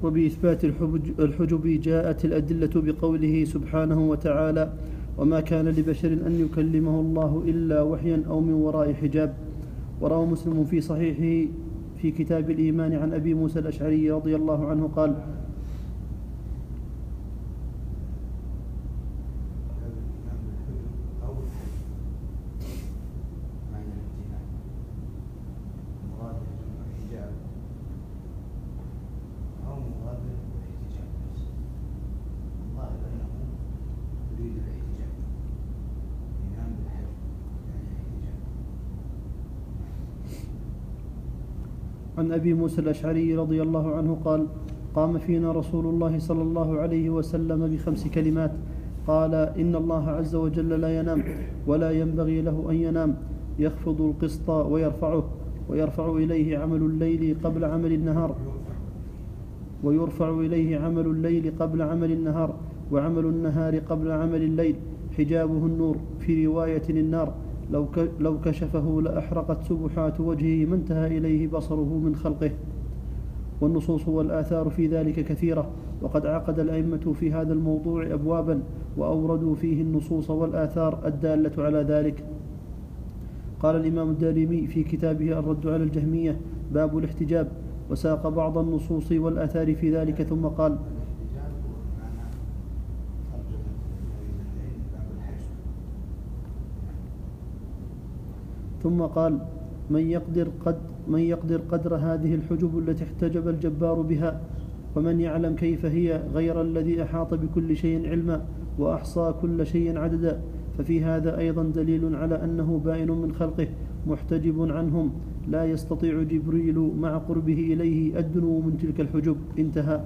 وبإثبات الحجب جاءت الأدلة بقوله سبحانه وتعالى: وما كان لبشر أن يكلمه الله إلا وحيا أو من وراء حجاب. وروى مسلم في صحيحه في كتاب الإيمان عن أبي موسى الأشعري رضي الله عنه قال: عن أبي موسى الأشعري رضي الله عنه قال: قام فينا رسول الله صلى الله عليه وسلم ب5 كلمات، قال: إن الله عز وجل لا ينام ولا ينبغي له أن ينام، يخفض القسط ويرفعه، ويرفع إليه عمل الليل قبل عمل النهار، وعمل النهار قبل عمل الليل، حجابه النور، في رواية النار، لو كشفه لأحرقت سبحات وجهه ما انتهى إليه بصره من خلقه. والنصوص والآثار في ذلك كثيرة، وقد عقد الأئمة في هذا الموضوع أبوابا وأوردوا فيه النصوص والآثار الدالة على ذلك. قال الإمام الدارمي في كتابه الرد على الجهمية: باب الاحتجاب، وساق بعض النصوص والآثار في ذلك، ثم قال: من يقدر قدر هذه الحجب التي احتجب الجبار بها، ومن يعلم كيف هي غير الذي أحاط بكل شيء علما وأحصى كل شيء عددا، ففي هذا أيضا دليل على أنه بائن من خلقه محتجب عنهم، لا يستطيع جبريل مع قربه إليه الدنو من تلك الحجب. انتهى.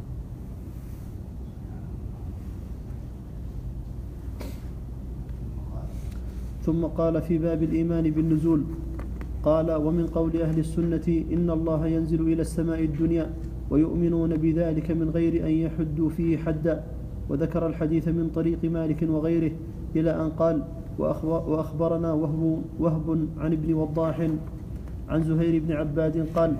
ثم قال في باب الإيمان بالنزول، قال: ومن قول أهل السنة إن الله ينزل إلى السماء الدنيا، ويؤمنون بذلك من غير أن يحدوا فيه حدا. وذكر الحديث من طريق مالك وغيره إلى أن قال: وأخبرنا وهب عن ابن وضاح عن زهير بن عباد قال: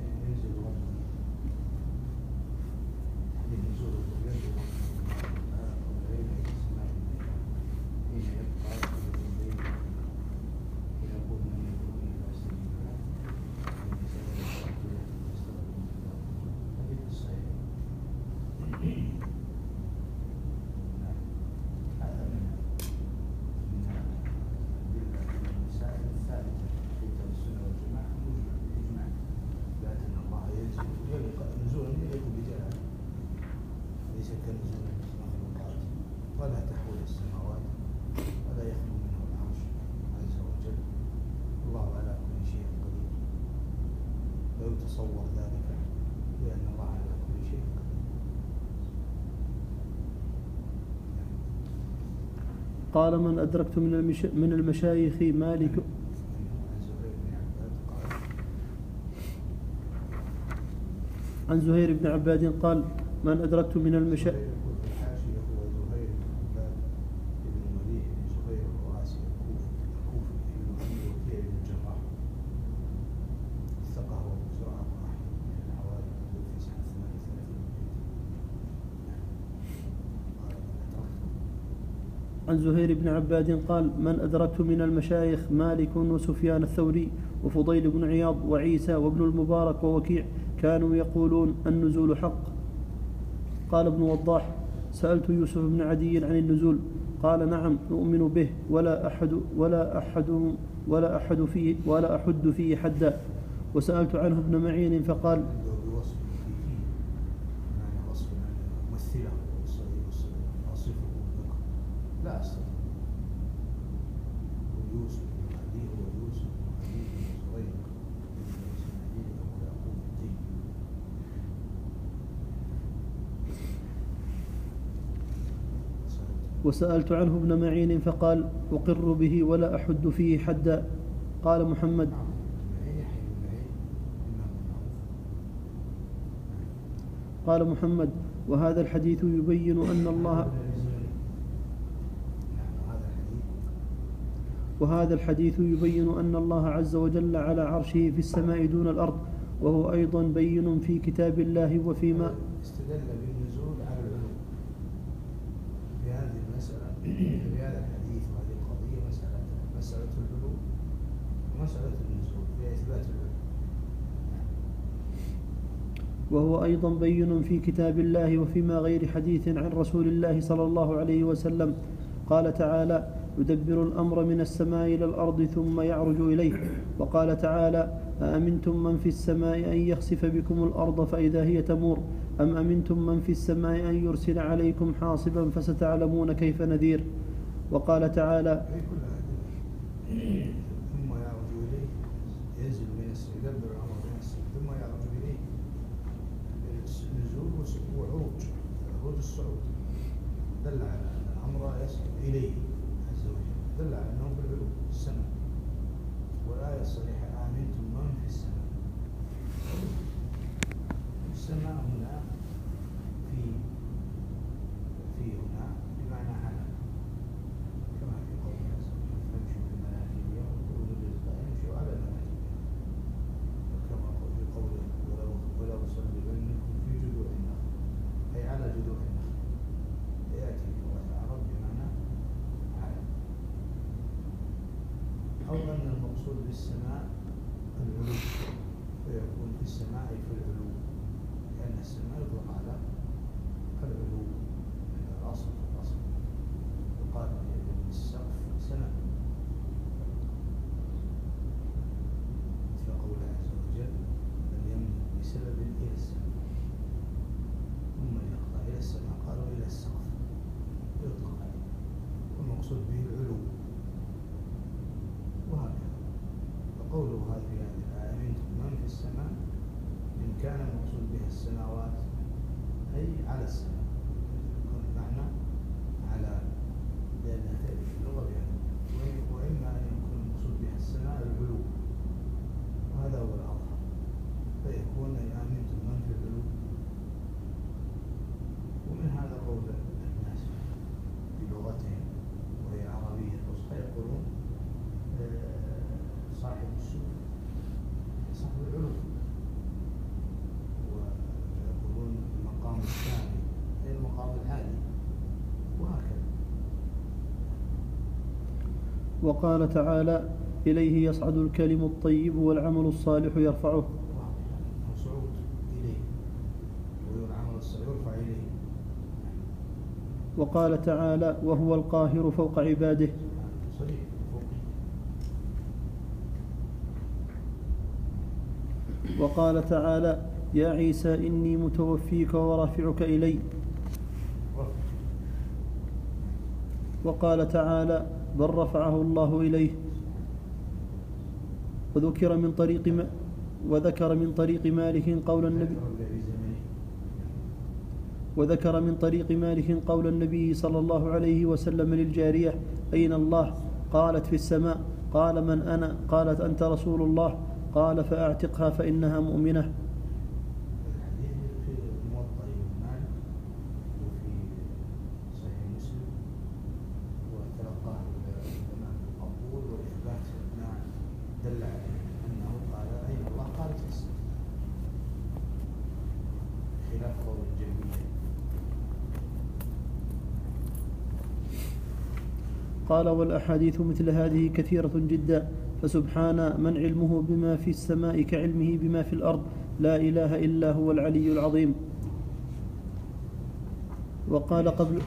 قال: من أدركت من المشايخ مالك عن زهير بن عباد قال: من أدركت من المشايخ عن زهير بن عباد قال: من أدركت من المشايخ مالك وسفيان الثوري وفضيل بن عياض وعيسى وابن المبارك ووكيع كانوا يقولون النزول حق. قال ابن وضاح: سألت يوسف بن عدي عن النزول، قال: نعم نؤمن به ولا أحد فيه حدا. وسألت عنه ابن معين فقال: وسألت عنه ابن معين فقال: أقر به ولا أحد فيه حدا. قال محمد: وهذا الحديث يبين أن الله عز وجل على عرشه في السماء دون الأرض، وهو أيضا بين في كتاب الله استدل بالنزول على العلو في هذه المسألة، في هذا الحديث وهذه القضية مسألة العلو ومسألة النزول في إثبات العلو. وهو أيضا بين في كتاب الله وفيما غير حديث عن رسول الله صلى الله عليه وسلم. قال تعالى: يدبر الأمر من السماء إلى الأرض ثم يعرج إليه. وقال تعالى: أأمنتم من في السماء أن يخسف بكم الأرض فإذا هي تمور أم أمنتم من في السماء أن يرسل عليكم حاصبا فستعلمون كيف نذير. وقال تعالى: ثم يعرج إليه، ينزل من السماء، يدبر الأمر من السماء ثم يعرج إليه، نزول وعروج الصعود دل على أن الأمر يصعد إليه عز وجل، دل على أنه في العلو في السماء. والآية الصريحة: آمنتم من في السماء. السماء هنا في هنا بمعنى على، كما في قوله عز وجل: فامشوا في مناكبها وكلوا من رزقها يمشوا على مناكبها، وكما في قوله: ولو صلبنكم في جذوع النخل، أي على جذوع النخل. يأتي في لغة العرب بمعنى على. أو أن المقصود بالسماء العلو، فيكون في السماء أي في العلو، لأن السماء يطلق على العلو من الأصل. يقال بالسقف سماء، مثل قوله عز وجل: من يمن بسبب إلى السماء ثم يقطع إلى السماء، قالوا إلى السقف، يطلق عليه، والمقصود به العلو. وهكذا فقوله هذه آمنتم من في السماء، إن كان المقصود بها السماوات أي على السماء، يكون المعنى على، لأنها تأتي في اللغة بهذا. وإما أن يكون المقصود بها السماء العلو، وهذا هو الأظهر، فيكون آمنتم من في العلو. ومن هذا قول الناس في لغتهم وهي العربية الفصحى، يقولون صاحب السوق صاحب العلو، ويقولون المقام الثاني أي المقام العالي، وهكذا. وقال تعالى: إليه يصعد الكلم الطيب والعمل الصالح يرفعه. صعود إليه، والعمل الصالح يرفع إليه. وقال تعالى: وهو القاهر فوق عباده. صحيح. وقال تعالى: يا عيسى إني متوفيك ورافعك إلي. وقال تعالى: بل رفعه الله إليه. وذكر من طريق مالك قول النبي صلى الله عليه وسلم للجارية: أين الله؟ قالت: في السماء. قال: من أنا؟ قالت: أنت رسول الله. قال: فأعتقها فإنها مؤمنة. دل عليه أنه قال: أين الله؟ قالت: في السماء، خلاف قول الجهمية. قال: والأحاديث مثل هذه كثيرة جدا، فسبحان من علمه بما في السماء كعلمه بما في الأرض، لا إله إلا هو العلي العظيم. وقال قبل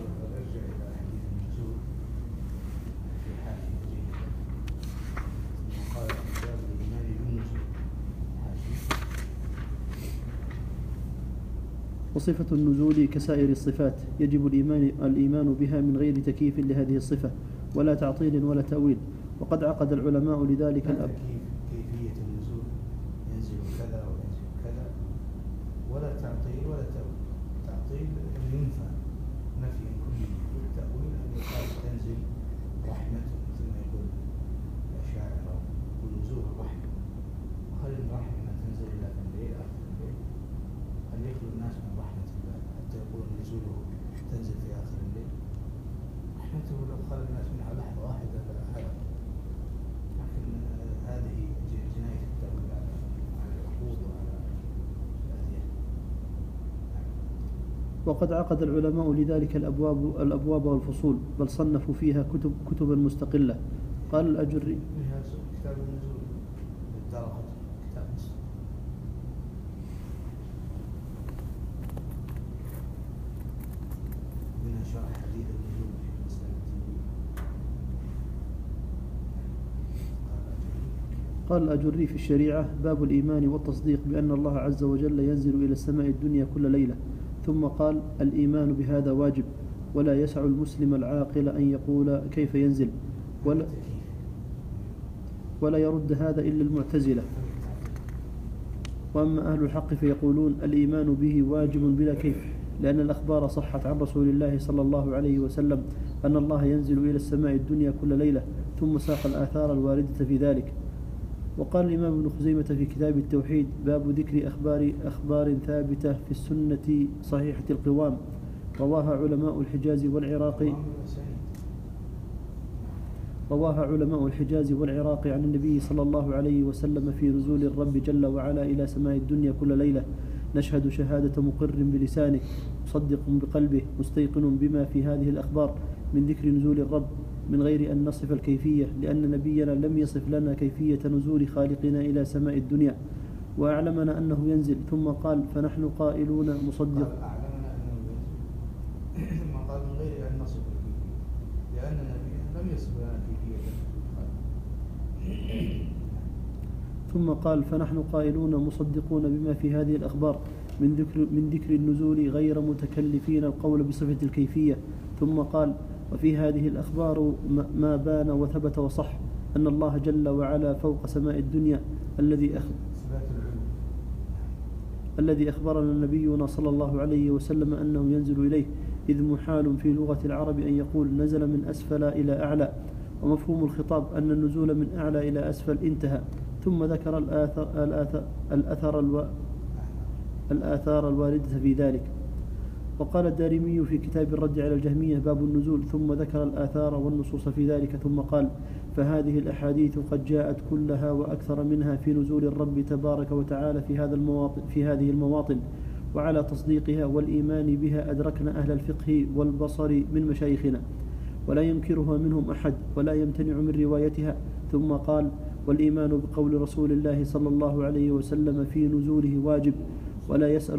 وصفة النزول كسائر الصفات يجب الإيمان بها من غير تكييف لهذه الصفة ولا تعطيل ولا تأويل. وقد عقد العلماء لذلك كيفية النزول، ينزل كذا وينزل كذا، ولا تعطيل ولا تأويل. تعطيل ينفى نفي كلي، والتأويل أن يقال تنزل رحمة مثل ما يقول الأشاعرة، ونزول الرحمة. وهل الرحمة تنزل إلا في الليل آخر الليل؟ هل يخلو الناس من رحمة الله حتى يقولون نزوله تنزل في آخر الليل؟ رحمته لو خلى الناس منها لحظة واحدة فلا حرج. لكن هذه وقد عقد العلماء لذلك الأبواب والفصول، بل صنفوا فيها كتبا مستقلة. قال الأجري منها كتاب النزول للدارقطني، كتاب مسلم. منها شرح حديث النزول في مسألة قال الأجري في الشريعة: باب الإيمان والتصديق بأن الله عز وجل ينزل إلى السماء الدنيا كل ليلة. ثم قال: الإيمان بهذا واجب، ولا يسع المسلم العاقل أن يقول كيف ينزل، ولا يرد هذا إلا المعتزلة. وأما أهل الحق فيقولون: الإيمان به واجب بلا كيف، لأن الأخبار صحت عن رسول الله صلى الله عليه وسلم أن الله ينزل إلى السماء الدنيا كل ليلة، ثم ساق الآثار الواردة في ذلك. وقال الإمام ابن خزيمة في كتاب التوحيد: باب ذكر أخبار ثابتة في السنة صحيحة القوام، رواها علماء الحجاز والعراق عن النبي صلى الله عليه وسلم في نزول الرب جل وعلا إلى سماء الدنيا كل ليلة. نشهد شهادة مقر بلسانه، مصدق بقلبه، مستيقن بما في هذه الأخبار من ذكر نزول الرب، من غير أن نصف الكيفية، لأن نبينا لم يصف لنا كيفية نزول خالقنا إلى سماء الدنيا، وأعلمنا أنه ينزل. ثم قال: فنحن قائلون مصدق. أعلمنا أنه ينزل، ثم قال: من غير أن نصف الكيفية، لأن نبينا لم يصف لنا كيفية. ثم قال: فنحن قائلون مصدقون بما في هذه الأخبار من ذكر النزول، غير متكلفين القول بصفة الكيفية. ثم قال: وفي هذه الأخبار ما بان وثبت وصح أن الله جل وعلا فوق سماء الدنيا، الذي أخبرنا نبينا صلى الله عليه وسلم أنه ينزل إليه، إذ محال في لغة العرب أن يقول نزل من أسفل إلى أعلى، ومفهوم الخطاب أن النزول من أعلى إلى أسفل انتهى. ثم ذكر الآثار الواردة في ذلك. وقال الدارمي في كتاب الرد على الجهمية: باب النزول، ثم ذكر الآثار والنصوص في ذلك، ثم قال: فهذه الأحاديث قد جاءت كلها وأكثر منها في نزول الرب تبارك وتعالى في هذه المواطن، وعلى تصديقها والإيمان بها أدركنا أهل الفقه والبصر من مشايخنا، ولا ينكرها منهم أحد، ولا يمتنع من روايتها. ثم قال: والإيمان بقول رسول الله صلى الله عليه وسلم في نزوله واجب، ولا يسأل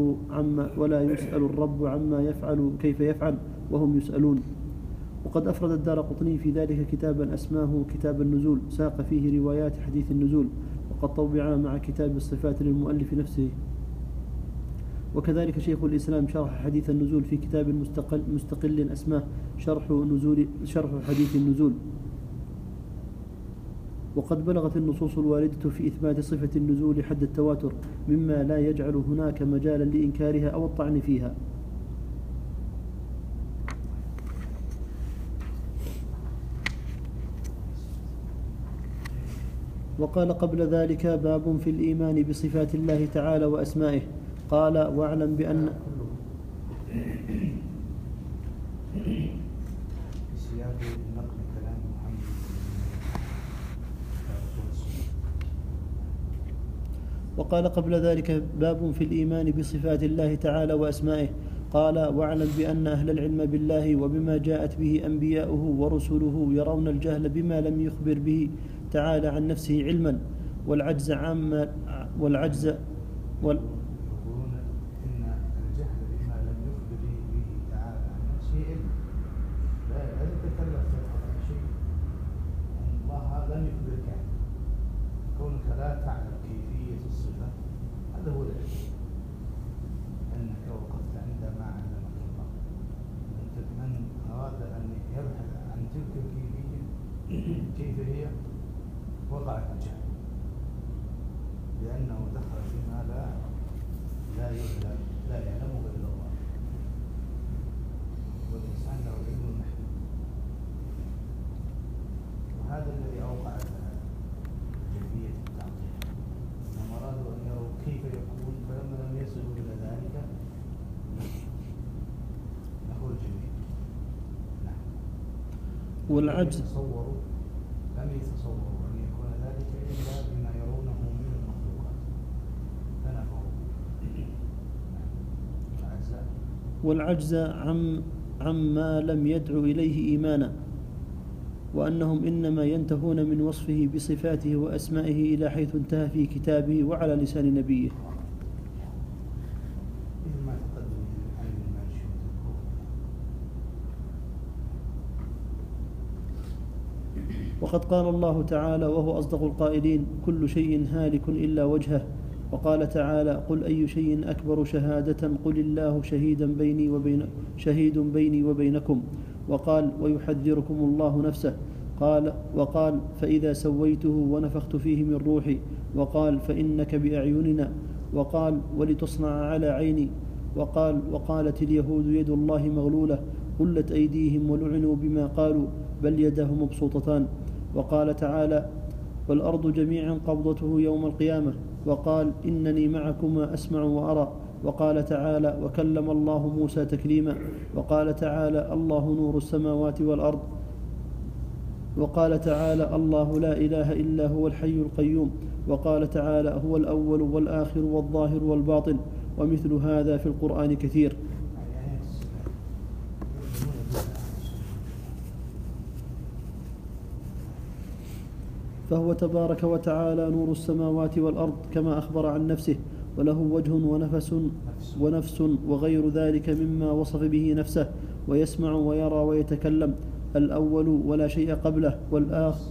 الرب عما يفعل كيف يفعل وهم يسألون. وقد أفرد الدارقطني في ذلك كتابا أسماه كتاب النزول، ساق فيه روايات حديث النزول، وقد طبع مع كتاب الصفات للمؤلف نفسه. وكذلك شيخ الإسلام شرح حديث النزول في كتاب مستقل أسماه شرح حديث النزول. وقد بلغت النصوص الواردة في إثبات صفة النزول حد التواتر، مما لا يجعل هناك مجالا لإنكارها أو الطعن فيها. وقال قبل ذلك: باب في الإيمان بصفات الله تعالى وأسمائه. قال: واعلم بأن وقال قبل ذلك: باب في الإيمان بصفات الله تعالى وأسمائه. قال: واعلم بأن أهل العلم بالله وبما جاءت به أنبياؤه ورسله يرون الجهل بما لم يخبر به تعالى عن نفسه علما، والعجز يقولون إن الجهل بما لم يخبر به تعالى عن نفسه علما، لا تتكلف عن شيء الله لم يخبرك عنه، كونك لا تعلم كيفية الصفة هذا هو العلم، أنك وقفت عند ما علمك الله. من أراد أن يبحث عن تلك الكيفية كيف هي وقع في الجهل، لأنه دخل فيما لا يعلمه إلا الله، والإنسان له علم محدود، وهذا الذي أوقع جمعية التعطيل. لما أرادوا أن يروا كيف يكون، فلما لم يصلوا إلى ذلك نحو الجميع. والعجز لم يتصوروا أن يكون ذلك إلا بما يرونه من المخلوقات، فنفوا الأعزاء والعجز عما لم يدع إليه إيمانا، وأنهم إنما ينتهون من وصفه بصفاته وأسمائه إلى حيث انتهى في كتابه وعلى لسان نبيه. وقد قال الله تعالى وهو أصدق القائلين: كل شيء هالك إلا وجهه. وقال تعالى: قل أي شيء أكبر شهادة قل الله شهيد بيني وبينكم. وقال: ويحذركم الله نفسه. وقال: فإذا سويته ونفخت فيه من روحي. وقال: فإنك بأعيننا. وقال: ولتصنع على عيني. وقال: وقالت اليهود يد الله مغلولة غلت أيديهم ولعنوا بما قالوا بل يداه مبسوطتان. وقال تعالى: والأرض جميعا قبضته يوم القيامة. وقال: إنني معكما أسمع وأرى. وقال تعالى: وكلم الله موسى تكليما. وقال تعالى: الله نور السماوات والأرض. وقال تعالى: الله لا إله إلا هو الحي القيوم. وقال تعالى: هو الأول والآخر والظاهر والباطن. ومثل هذا في القرآن كثير. فهو تبارك وتعالى نور السماوات والأرض كما أخبر عن نفسه، وله وجه ونفس وغير ذلك مما وصف به نفسه، ويسمع ويرى ويتكلم. الأول ولا شيء قبله، والآخر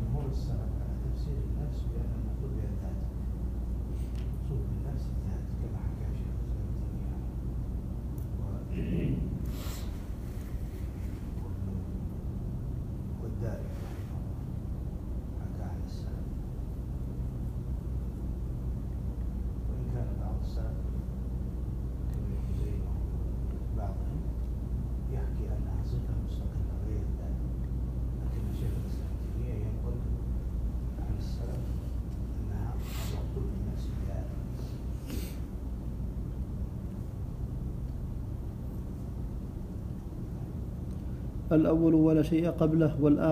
الأول ولا شيء قبله،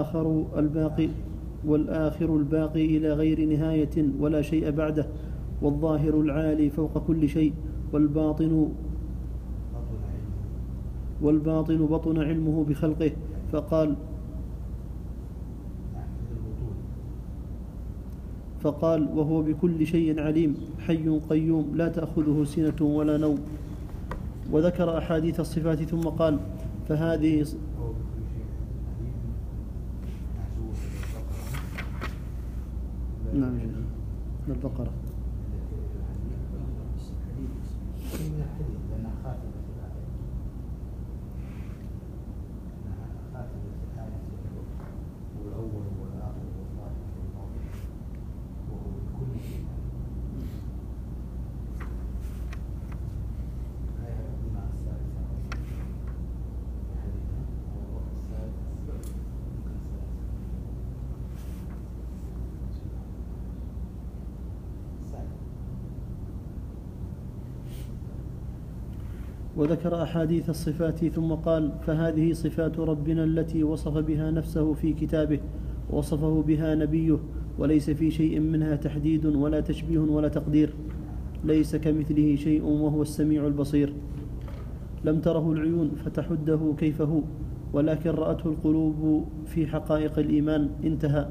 والآخر الباقي إلى غير نهاية ولا شيء بعده، والظاهر العالي فوق كل شيء، والباطن بطن علمه بخلقه. فقال: وهو بكل شيء عليم حي قيوم لا تأخذه سنة ولا نوم. وذكر أحاديث الصفات ثم قال: فهذه نعم من البقرة. وذكر أحاديث الصفات ثم قال: فهذه صفات ربنا التي وصف بها نفسه في كتابه ووصفه بها نبيه، وليس في شيء منها تحديد ولا تشبيه ولا تقدير، ليس كمثله شيء وهو السميع البصير. لم تره العيون فتحده كيف هو، ولكن رأته القلوب في حقائق الإيمان. انتهى.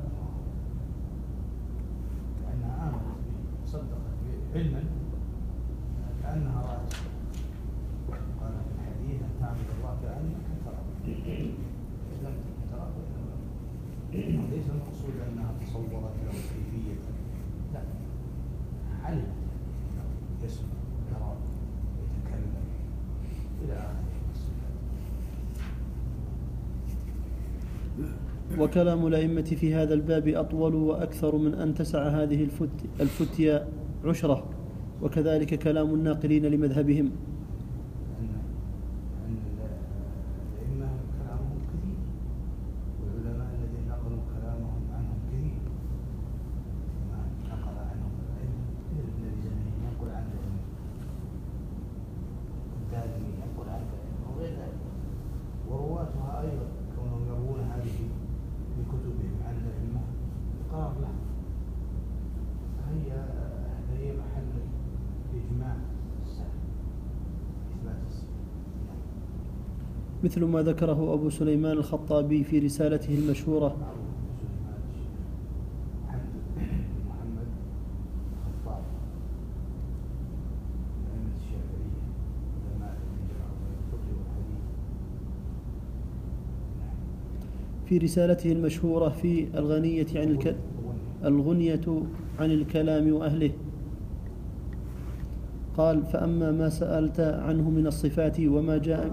كأنها آمنت صدقت علما كأنها رأت. قال في الحديث: أن تعبد الله كأنك تراه، إذا لم تكن تراه ليس المقصود أنها تصورت له كيفية، لا، علمت يسمع يرى يتكلم إلى آخره. وكلام الأئمة في هذا الباب أطول وأكثر من أن تسع هذه الفتيا عشرة، وكذلك كلام الناقلين لمذهبهم. الأئمة كلامهم كثير، والعلماء الذين نقلوا كلامهم عنهم كثير، ما نقل عنهم العلم كثير من الزمن ينقل عنه العلم، الدارمي ينقل عنه العلم وغير ذلك، ورواتها أيضا كونهم يروون هذه بكتبهم عن الأئمة إقرار لهم، هي محل إجماع السلف. مثل ما ذكره أبو سليمان الخطابي في رسالته المشهورة. سليمان حمد بن محمد الخطاب من أئمة الشافعية علماء الفقه والحديث. في رسالته المشهورة في الغنية عن الكلام وأهله قال: فأما ما سألت عنه من الصفات وما جاء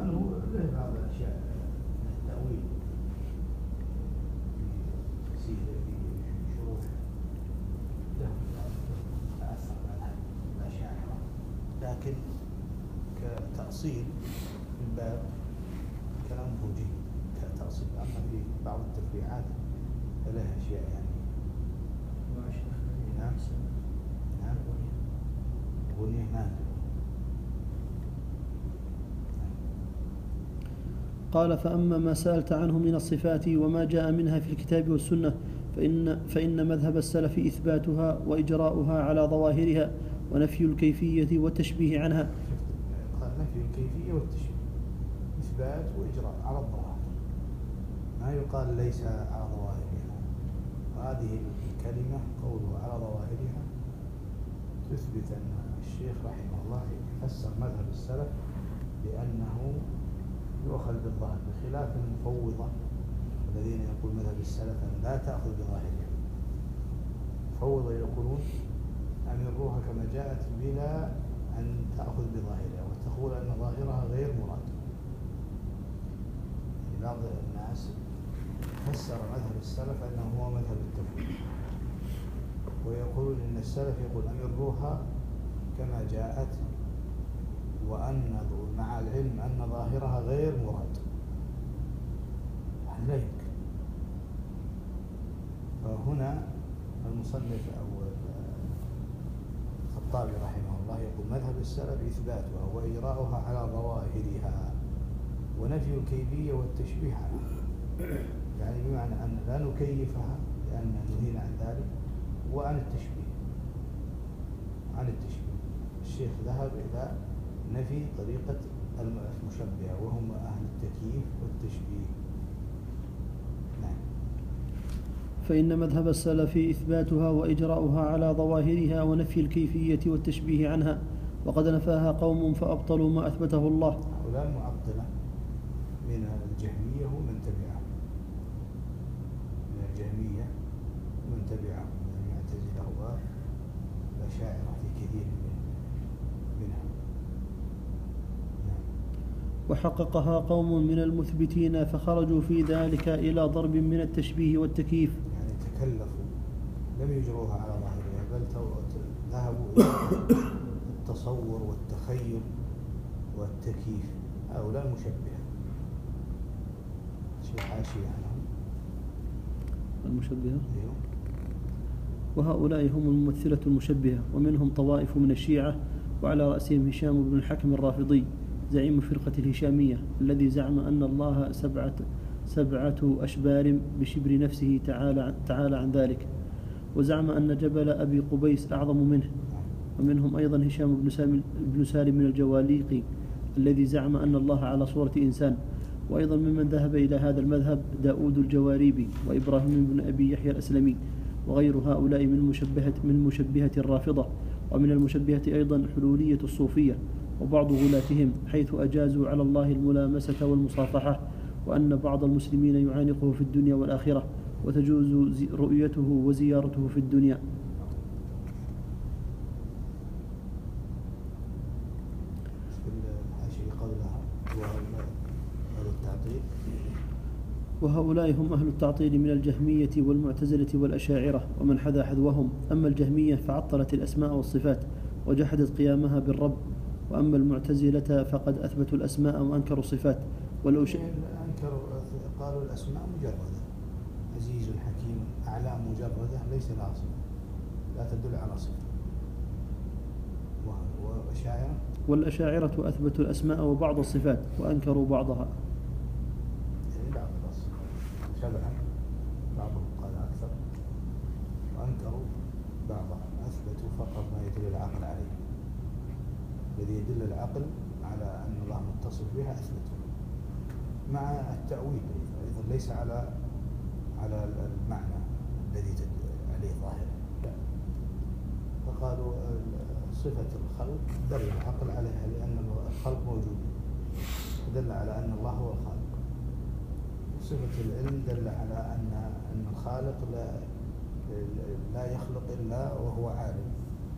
لكن كتأصيل في الباب كلامه جيد كتأصيل، أما في بعض التفريعات فلها أشياء يعني. نعم نعم غنية نادرة. قال: فأما ما سألت عنه من الصفات وما جاء منها في الكتاب والسنة فإن مذهب السلف إثباتها وإجراؤها على ظواهرها ونفي الكيفية والتشبيه عنها. قال نفي الكيفية والتشبيه، إثبات وإجراء على الظواهر، ما يقال ليس على ظواهرها. وهذه الكلمة قوله على ظواهرها تثبت أن الشيخ رحمه الله فسر مذهب السلف بأنه يؤخذ بالظاهر، بخلاف المفوضة الذين يقول مذهب السلف أن لا تأخذ بظاهرها. المفوضة يقولون أمروها كما جاءت بلا أن تأخذ بظاهرها، وتقول أن ظاهرها غير مراد. بعض الناس فسر مذهب السلف أنه هو مذهب التفويض، ويقولون إن السلف يقول أمروها كما جاءت، وأن مع العلم أن ظاهرها غير مراد. لا يمكن. فهنا المصنف أو الخطابي رحمه الله يقول مذهب السلف إثباتها وإجراؤها على ظواهرها ونفي الكيفية والتشبيه عنها، يعني بمعنى أن لا نكيفها لأن نهينا عن ذلك، وعن التشبيه. الشيخ ذهب إلى نفي طريقة المشبهة وهم أهل التكييف والتشبيه. نعم. فإن مذهب السلف إثباتها وإجراؤها على ظواهرها ونفي الكيفية والتشبيه عنها، وقد نفاها قوم فأبطلوا ما أثبته الله. هؤلاء المعطلة من الجهمية ومن تبعهم، من الجهمية ومن تبعهم من المعتزلة والأشاعرة في كثير منهم. وحققها قوم من المثبتين فخرجوا في ذلك إلى ضرب من التشبيه والتكييف، يعني تكلفوا لم يجروها على ظاهرها، بل ذهبوا إلى التصور والتخيل والتكييف. هؤلاء المشبهة شيء حاشية عنهم المشبهة. وهؤلاء هم الممثلة المشبهة، ومنهم طوائف من الشيعة، وعلى رأسهم هشام بن الحكم الرافضي زعيم فرقة الهشامية، الذي زعم أن الله سبعة أشبار بشبر نفسه تعالى عن ذلك، وزعم أن جبل أبي قبيس أعظم منه. ومنهم أيضا هشام بن سالم من الجواليقي الذي زعم أن الله على صورة إنسان. وأيضا ممن ذهب إلى هذا المذهب داود الجواريبي وإبراهيم بن أبي يحيى الأسلمي وغير هؤلاء من مشبهة الرافضة، ومن المشبهة أيضا حلولية الصوفية وبعض غلاتهم، حيث أجازوا على الله الملامسة والمصافحة، وأن بعض المسلمين يعانقه في الدنيا والآخرة وتجوز رؤيته وزيارته في الدنيا. وهؤلاء هم أهل التعطيل من الجهمية والمعتزلة والأشاعرة ومن حذا حذوهم. أما الجهمية فعطلت الأسماء والصفات وجحدت قيامها بالرب، وأما المعتزلة فقد أثبتوا الأسماء وأنكروا الصفات. قالوا الأسماء مجردة، عزيز حكيم، أعلام مجردة ليس لها صفة، لا تدل على صفة. والأشاعرة أثبتوا الأسماء وبعض الصفات وأنكروا بعضها، يعني بعض شبها، بعضهم قال أكثر، وأنكروا بعضها. أثبتوا فقط ما يدل العقل عليه، الذي يدل العقل على أن الله متصف بها أثبتوا، مع التأويل أيضا ليس على المعنى الذي عليه ظاهره، لا. فقالوا صفة الخلق دل العقل عليها لأن الخلق موجود، دل على أن الله هو الخالق. صفة العلم دل على أن الخالق لا يخلق إلا وهو عالم،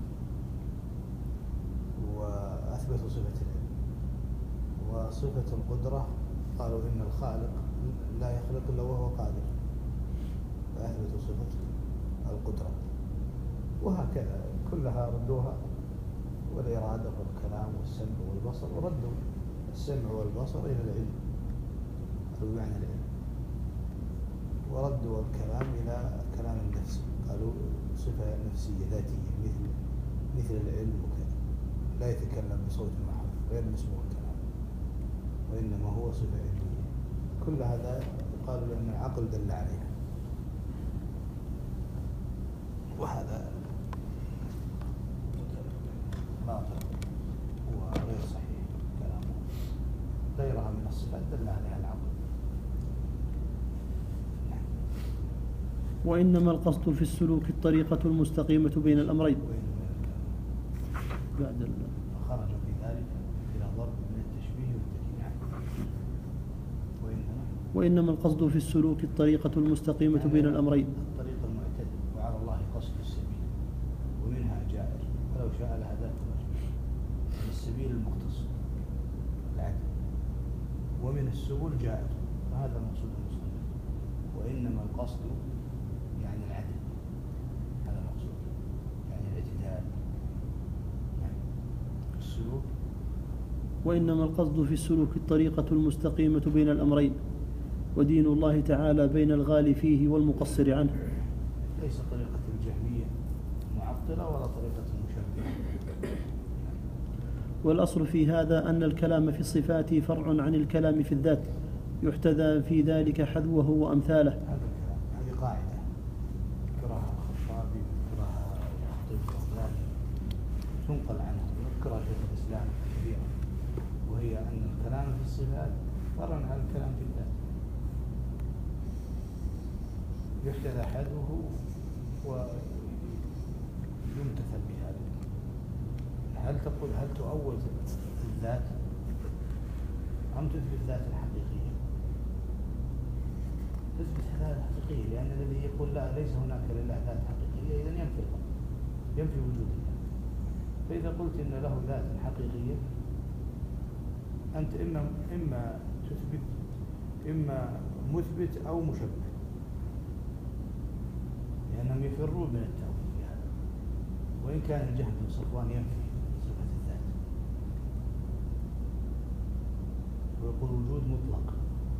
وأثبتوا صفة العلم. وصفة القدرة قالوا إن الخالق لا يخلق إلا وهو قادر، فأثبتوا صفة القدرة. وهكذا كلها ردوها، والإرادة والكلام والسمع والبصر، وردوا السمع والبصر إلى العلم بمعنى العلم، وردوا الكلام إلى كلام النفس، قالوا صفة نفسية ذاتية مثل العلم وكذا، لا يتكلم بصوت محرف غير مسموع الكلام، وإنما هو صفة علمية. كل هذا قالوا لأن العقل دل عليها، وهذا باطل وغير صحيح كلامه. غيرها من الصفات دل عليها العقل. وإنما القصد في السلوك الطريقة المستقيمة بين الأمرين. بعد خرجوا في ذلك إلى ضرب من التشبيه والتكييف. وإنما القصد في السلوك الطريقة المستقيمة بين الأمرين. الطريق المعتدل، وعلى الله قصد السبيل، ومنها جائر ولو شاء لهداكم أجمعين. السبيل المختص العدل، ومن السبل جائر، فهذا مقصود المصنف. وإنما القصد يعني العدل، هذا مقصود، يعني الاعتدال، يعني السلوك. وإنما القصد في السلوك الطريقة المستقيمة بين الأمرين، ودين الله تعالى بين الغالي فيه والمقصر عنه. ليس طريقة الجهمية معطلة ولا طريقة المشبهة. والأصل في هذا أن الكلام في الصفات فرع عن الكلام في الذات، يحتذى في ذلك حذوه وأمثاله. هذا الكلام، هذه قاعدة ذكرها الخطابي وذكرها الخطيب البغدادي، تنقل عنه وذكرها شيخ الإسلام كثيرا، وهي أن الكلام في الصفات فرع عن الكلام في الذات، يحتذى حذوه ويمتثل بهذا. هل تؤول الذات أم تثبت الذات الحقيقية؟ تثبت الذات الحقيقية، لأن الذي يقول لا ليس هناك لله ذات حقيقية إذن ينفي وجود الله. فإذا قلت إن له ذات حقيقية أنت إما تثبت إما مثبت أو مشبه، لأنهم يفرون من التأويل في هذا. وإن كان الجهم بن صفوان ينفي صفة الذات ويقول وجود مطلق،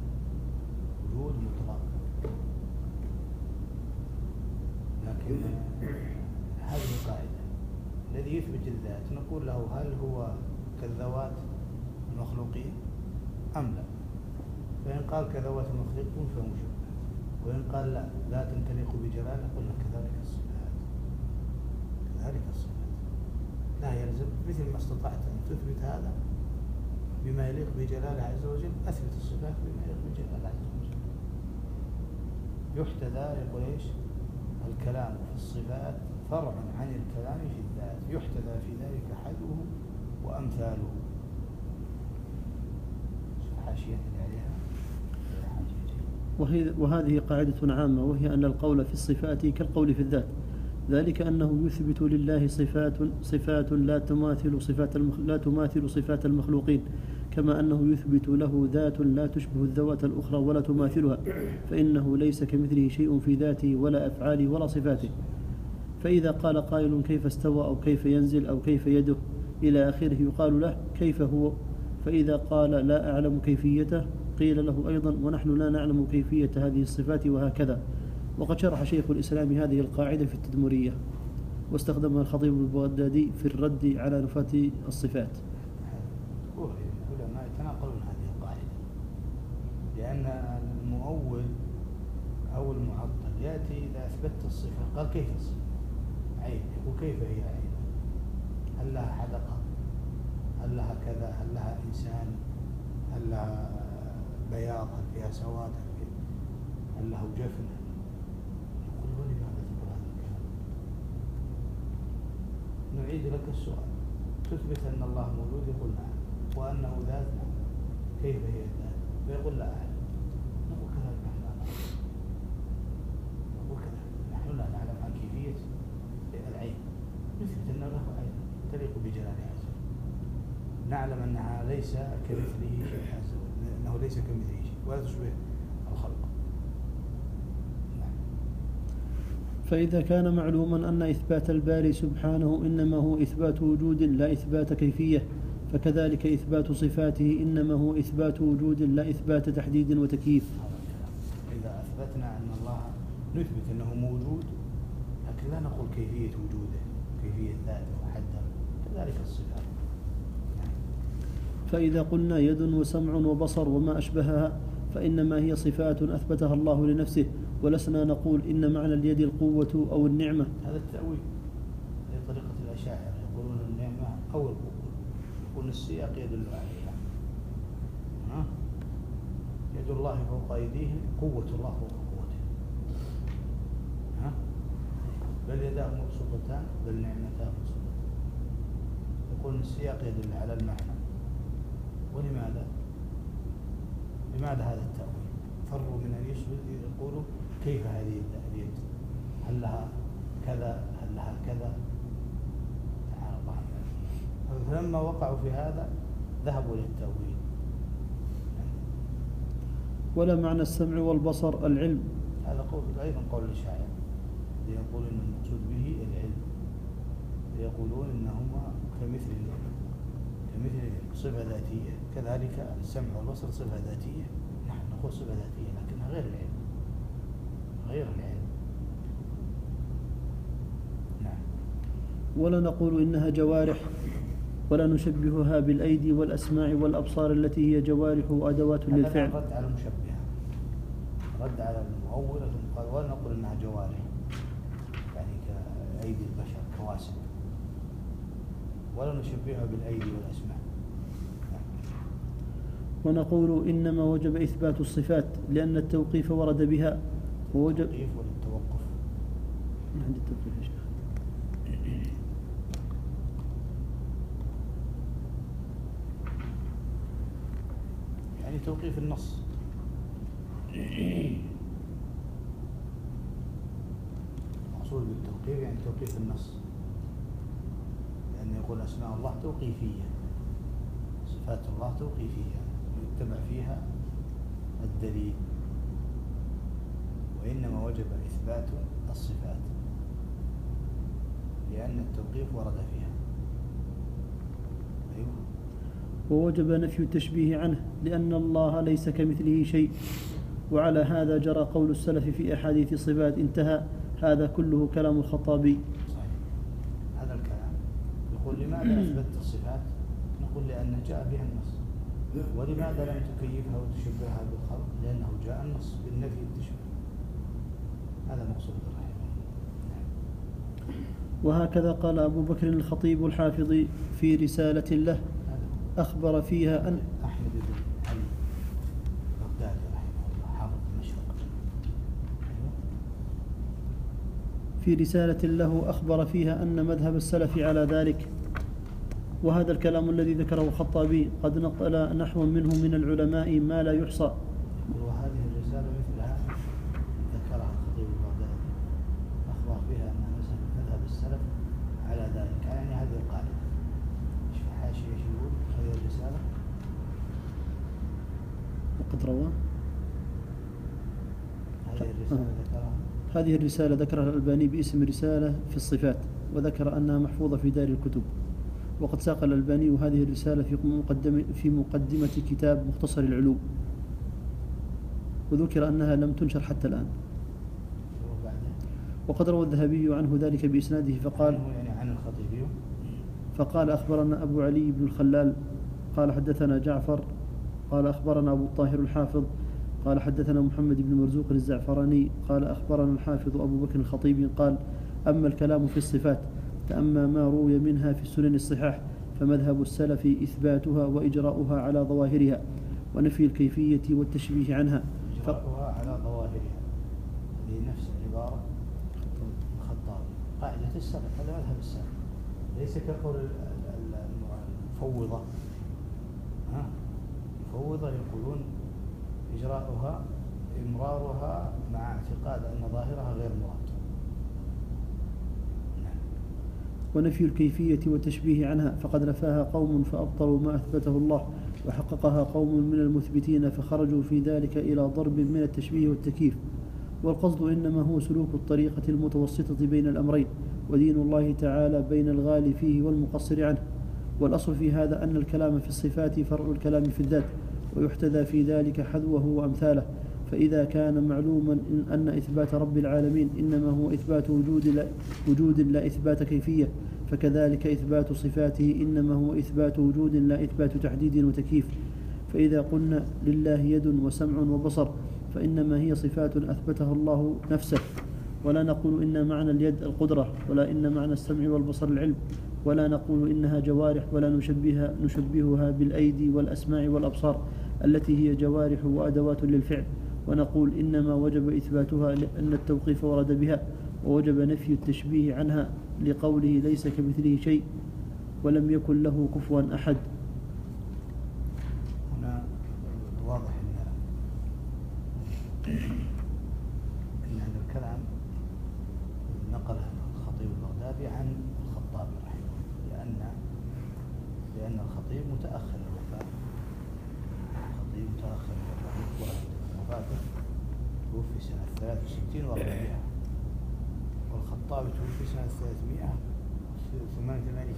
لكن هذه القاعدة، الذي يثبت الذات نقول له هل هو كالذوات المخلوقين أم لا؟ فإن قال كذوات المخلوقين فهو مشبه، وإن قال لا ذات تليق بجلاله قلنا كذلك الصفات. لا يلزم، مثل ما استطعت أن تثبت هذا بما يليق بجلاله عز وجل، أثبت الصفات بما يليق بجلاله عز وجل. يحتذى، يقول إيش؟ الكلام في الصفات فرع عن الكلام في الذات، يحتذى في ذلك حذوه وأمثاله. حاشية عليها وهذه قاعدة عامة، وهي أن القول في الصفات كالقول في الذات، ذلك أنه يثبت لله صفات لا تماثل صفات المخلوقين، كما أنه يثبت له ذات لا تشبه الذوات الأخرى ولا تماثلها، فإنه ليس كمثله شيء في ذاته ولا أفعاله ولا صفاته. فإذا قال قائل كيف استوى أو كيف ينزل أو كيف يده إلى آخره يقال له كيف هو، فإذا قال لا أعلم كيفيته قيل له أيضا ونحن لا نعلم كيفية هذه الصفات، وهكذا. وقد شرح شيخ الإسلام هذه القاعدة في التدمرية، واستخدمها الخطيب البغدادي في الرد على نفاة الصفات. العلماء يتناقلون هذه القاعدة، لأن المؤول أو المعطل يأتي إذا أثبتت الصفة قال كيف الصفة عين، وكيف هي عين؟ هل لها حلقة؟ هل لها كذا؟ هل لها إنسان؟ هل لها بياض، هل فيها سواد، هل له جفن؟ نقول ولماذا تقول هذا الكلام؟ نعيد لك السؤال، تثبت أن الله موجود؟ يقول نعم. وأنه ذات؟ نعم. كيف هي الذات؟ فيقول لا أعلم. نقول كذلك نحن لا نعلم. نقول كذلك نحن لا نعلم عن كيفية العين، نثبت أن له عين تليق بجلاله عز وجل. نعلم أنها ليس كمثله شيء عز وجل، أنه ليس كمثله شيء ولا تشبه الخلق. فإذا كان معلوما أن إثبات الباري سبحانه إنما هو إثبات وجود لا إثبات كيفية، فكذلك إثبات صفاته إنما هو إثبات وجود لا إثبات تحديد وتكييف. إذا أثبتنا أن الله نثبت أنه موجود، لكن لا نقول كيفية وجوده، كيفية ذاته وحده، كذلك الصفات. فإذا قلنا يد وسمع وبصر وما أشبهها فإنما هي صفات أثبتها الله لنفسه، ولسنا نقول إن معنى اليد القوة أو النعمة. هذا التأويل هي طريقة الأشاعرة، يقولون النعمة أو القوة، يقول السياق يدل عليها. يد الله فوق أيديهم، قوة الله فوق قوته. بل يداه مبسوطتان، بل نعمتان مبسوطتان. يقول السياق يدل على المعنى. ولماذا؟ لماذا هذا التأويل؟ فروا من أن يقولوا كيف هذه اليد؟ هل لها كذا؟ هل لها كذا؟ تعالى الله عن ذلك. فلما وقعوا في هذا ذهبوا للتأويل. ولا معنى السمع والبصر العلم. هذا قول أيضا قول الشاعر، يقول إن المقصود به العلم، يقولون إنهما كمثل صفة ذاتية، كذلك السمع والبصر صفة ذاتية. نحن نقول صفة ذاتية لكنها غير العلم، غير العلم. نعم. ولا نقول إنها جوارح، ولا نشبهها بالأيدي والأسماع والأبصار التي هي جوارح وأدوات للفعل. رد على المشبهة، رد على المؤولة، قال ولا نقول إنها جوارح يعني كأيدي البشر كواسم، ولا نشبهها بالأيدي والأسماع. ونقول إنما وجب إثبات الصفات لأن التوقيف ورد بها، ووجب التوقيف ولا التوقف؟ عند التوقيف يا شيخ. يعني توقيف النص. المقصود بالتوقيف يعني توقيف النص، لأن يقول أسماء الله توقيفية، صفات الله توقيفية يتبع فيها الدليل، وإنما وجب إثبات الصفات لأن التوقيف ورد فيها. أيوه. ووجب نفي التشبيه عنه لأن الله ليس كمثله شيء، وعلى هذا جرى قول السلف في أحاديث الصفات. انتهى. هذا كله كلام الخطابي. صحيح. هذا الكلام يقول لماذا أثبتت الصفات؟ نقول لأن جاء بها النص. ولماذا لم تكيفها وتشبهها بالخلق؟ لأنه جاء النص بالنفي التشبيه. هذا مقصود رحمه الله. وهكذا قال أبو بكر الخطيب الحافظ في رسالة له أخبر فيها أن أحمد بن علي بغدادي رحمه الله حافظ المشرق، في رسالة له أخبر فيها أن مذهب السلف على ذلك. وهذا الكلام الذي ذكره الخطابي قد نقل نحو منه من العلماء ما لا يحصى. وهذه الرسالة مثلها ذكرها الخطيب البغدادي، أخبر فيها أن مذهب السلف على ذلك، يعني هذه القاعدة. شوف حاشية يقول هذه الرسالة وقد روى هذه الرسالة ذكرها. هذه الرسالة ذكرها الألباني باسم رسالة في الصفات، وذكر أنها محفوظة في دار الكتب. وقد ساق الألباني هذه الرسالة في مقدمة كتاب مختصر العلوم، وذكر أنها لم تنشر حتى الآن. وقد روى الذهبي عنه ذلك بإسناده فقال يعني عن الخطيب فقال أخبرنا أبو علي بن الخلال قال حدثنا جعفر قال أخبرنا أبو الطاهر الحافظ قال حدثنا محمد بن مرزوق الزعفراني قال أخبرنا الحافظ أبو بكر الخطيب قال أما الكلام في الصفات فأما ما روي منها في السنن الصحاح فمذهب السلف إثباتها وإجراؤها على ظواهرها، ونفي الكيفية والتشبيه عنها. إجراؤها على ظواهرها، هذه نفس العبارة الخطابي. قاعدة السلف، هذا مذهب السلف، ليس كقول المفوضة. المفوضة يقولون إجراؤها إمرارها مع اعتقاد أن ظاهرها غير مراد. ونفي الكيفية والتشبيه عنها، فقد نفاها قوم فأبطلوا ما أثبته الله، وحققها قوم من المثبتين فخرجوا في ذلك إلى ضرب من التشبيه والتكييف. والقصد إنما هو سلوك الطريقة المتوسطة بين الأمرين، ودين الله تعالى بين الغالي فيه والمقصر عنه. والأصل في هذا أن الكلام في الصفات فرع الكلام في الذات، ويحتذى في ذلك حذوه وأمثاله. فإذا كان معلوما أن إثبات رب العالمين إنما هو إثبات وجود لا إثبات كيفية، فكذلك إثبات صفاته إنما هو إثبات وجود لا إثبات تحديد وتكييف. فإذا قلنا لله يد وسمع وبصر فإنما هي صفات أثبتها الله نفسه، ولا نقول إن معنى اليد القدرة، ولا إن معنى السمع والبصر العلم، ولا نقول إنها جوارح، ولا نشبهها بالأيدي والأسماع والأبصار التي هي جوارح وأدوات للفعل. ونقول إنما وجب إثباتها لأن التوقيف ورد بها، ووجب نفي التشبيه عنها لقوله ليس كمثله شيء ولم يكن له كفوا أحد. هنا واضح أن هذا الكلام نقله الخطيب البغدادي عن الخطابي رحمه الله، لأن الخطيب متأخر الوفاة، وفاته توفي سنة 63 و400، والخطابي توفي سنة 388.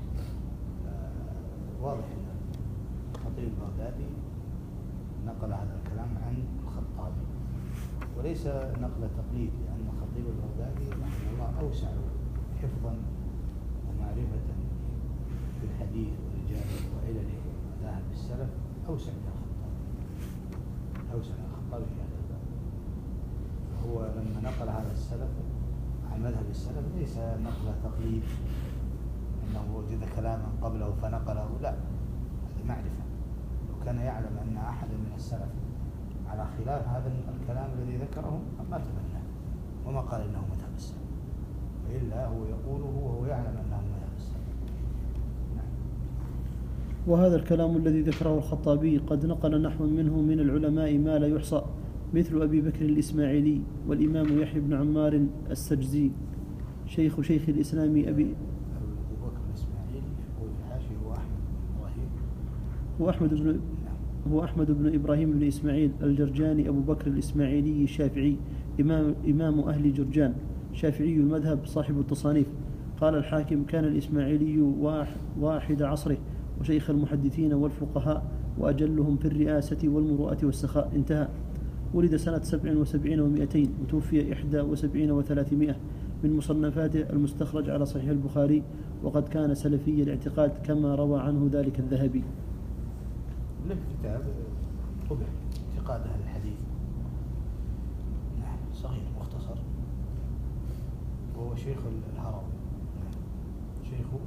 واضح أن الخطيب البغدادي نقل هذا الكلام عن الخطابي، وليس نقل تقليد، لأن الخطيب البغدادي رحمه الله أوسع حفظا ومعرفة بالحديث ورجاله وعلله ومذاهب السلف، أوسع من الخطابي في هذا الباب. هو لما نقل هذا السلف عن مذهب السلف ليس نقل تقليد أنه وجد كلاما قبله فنقله، لا، هذه معرفة. لو كان يعلم أن أحد من السلف على خلاف هذا الكلام الذي ذكره ما تبناه وما قال إنه مذهب السلف، وإلا هو يقوله وهو يعلم أنه مذهب السلف. وهذا الكلام الذي ذكره الخطابي قد نقل نحو منه من العلماء ما لا يحصى، مثل أبي بكر الإسماعيلي، والإمام يحيى بن عمار السجزي شيخ الإسلام أبي بكر الإسماعيلي يقول الحاشي هو أحمد بن إبراهيم بن إسماعيل الجرجاني أبو بكر الإسماعيلي الشافعي، إمام أهل جرجان، شافعي المذهب صاحب التصانيف. قال الحاكم: كان الإسماعيلي واحد عصره، وشيخ المحدثين والفقهاء، وأجلهم في الرئاسة والمروءة والسخاء. انتهى. ولد سنة 77 و200، وتوفي 71 و300. من مصنفاته المستخرج على صحيح البخاري، وقد كان سلفي الاعتقاد كما روى عنه ذلك الذهبي. له كتاب طبع اعتقاد أهل الحديث، صغير مختصر، وهو شيخ الهروي، شيخه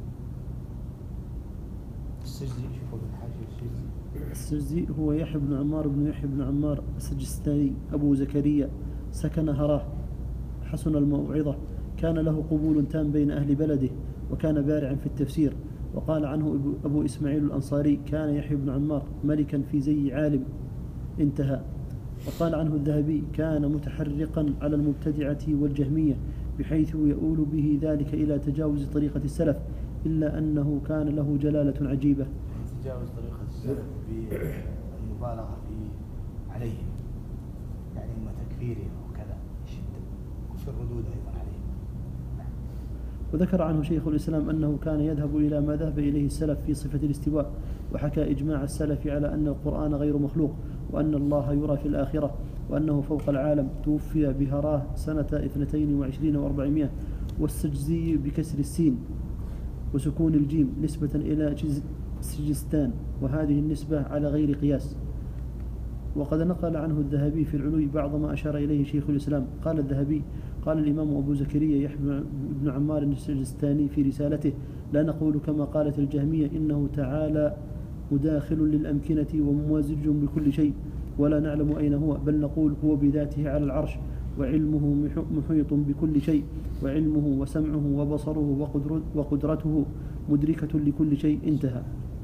السجزي. شوفوا الحاشية السجزي هو يحيى بن عمار بن يحيى بن عمار السجستاني أبو زكريا، سكن هراه، حسن الموعظة، كان له قبول تام بين أهل بلده، وكان بارعا في التفسير. وقال عنه أبو إسماعيل الأنصاري: كان يحيى بن عمار ملكا في زي عالم. انتهى. وقال عنه الذهبي: كان متحرقا على المبتدعة والجهمية، بحيث يؤول به ذلك إلى تجاوز طريقة السلف، إلا أنه كان له جلالة عجيبة. تجاوز طريقة السلف بالمبالغة عليهم، يعني إما تكفيرهم وكذا، شدة، وفي الردود أيضا عليهم. وذكر عنه شيخ الإسلام أنه كان يذهب إلى ما ذهب إليه السلف في صفة الاستواء، وحكى إجماع السلف على أن القرآن غير مخلوق، وأن الله يرى في الآخرة، وأنه فوق العالم. توفي بهراه سنة 22 و400. والسجزي بكسر السين وسكون الجيم نسبة إلى سجستان، وهذه النسبة على غير قياس. وقد نقل عنه الذهبي في العلوي بعض ما أشار إليه شيخ الإسلام. قال الذهبي: قال الإمام أبو زكريا يحيى بن عمار السجستاني في رسالته: لا نقول كما قالت الجهمية إنه تعالى مداخل للأمكنة وممازج بكل شيء، ولا نعلم أين هو، بل نقول هو بذاته على العرش، وعلمه محيط بكل شيء، وعلمه وسمعه وبصره وقدرته مدركة لكل شيء. انتهى.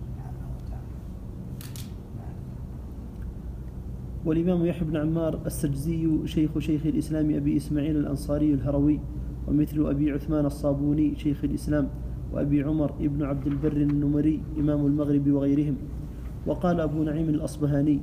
والإمام يحيى بن عمار السجزي شيخ الإسلام أبي إسماعيل الأنصاري الهروي، ومثل أبي عثمان الصابوني شيخ الإسلام، وأبي عمر ابن عبد البر النمري إمام المغرب وغيرهم. وقال أبو نعيم الأصبهاني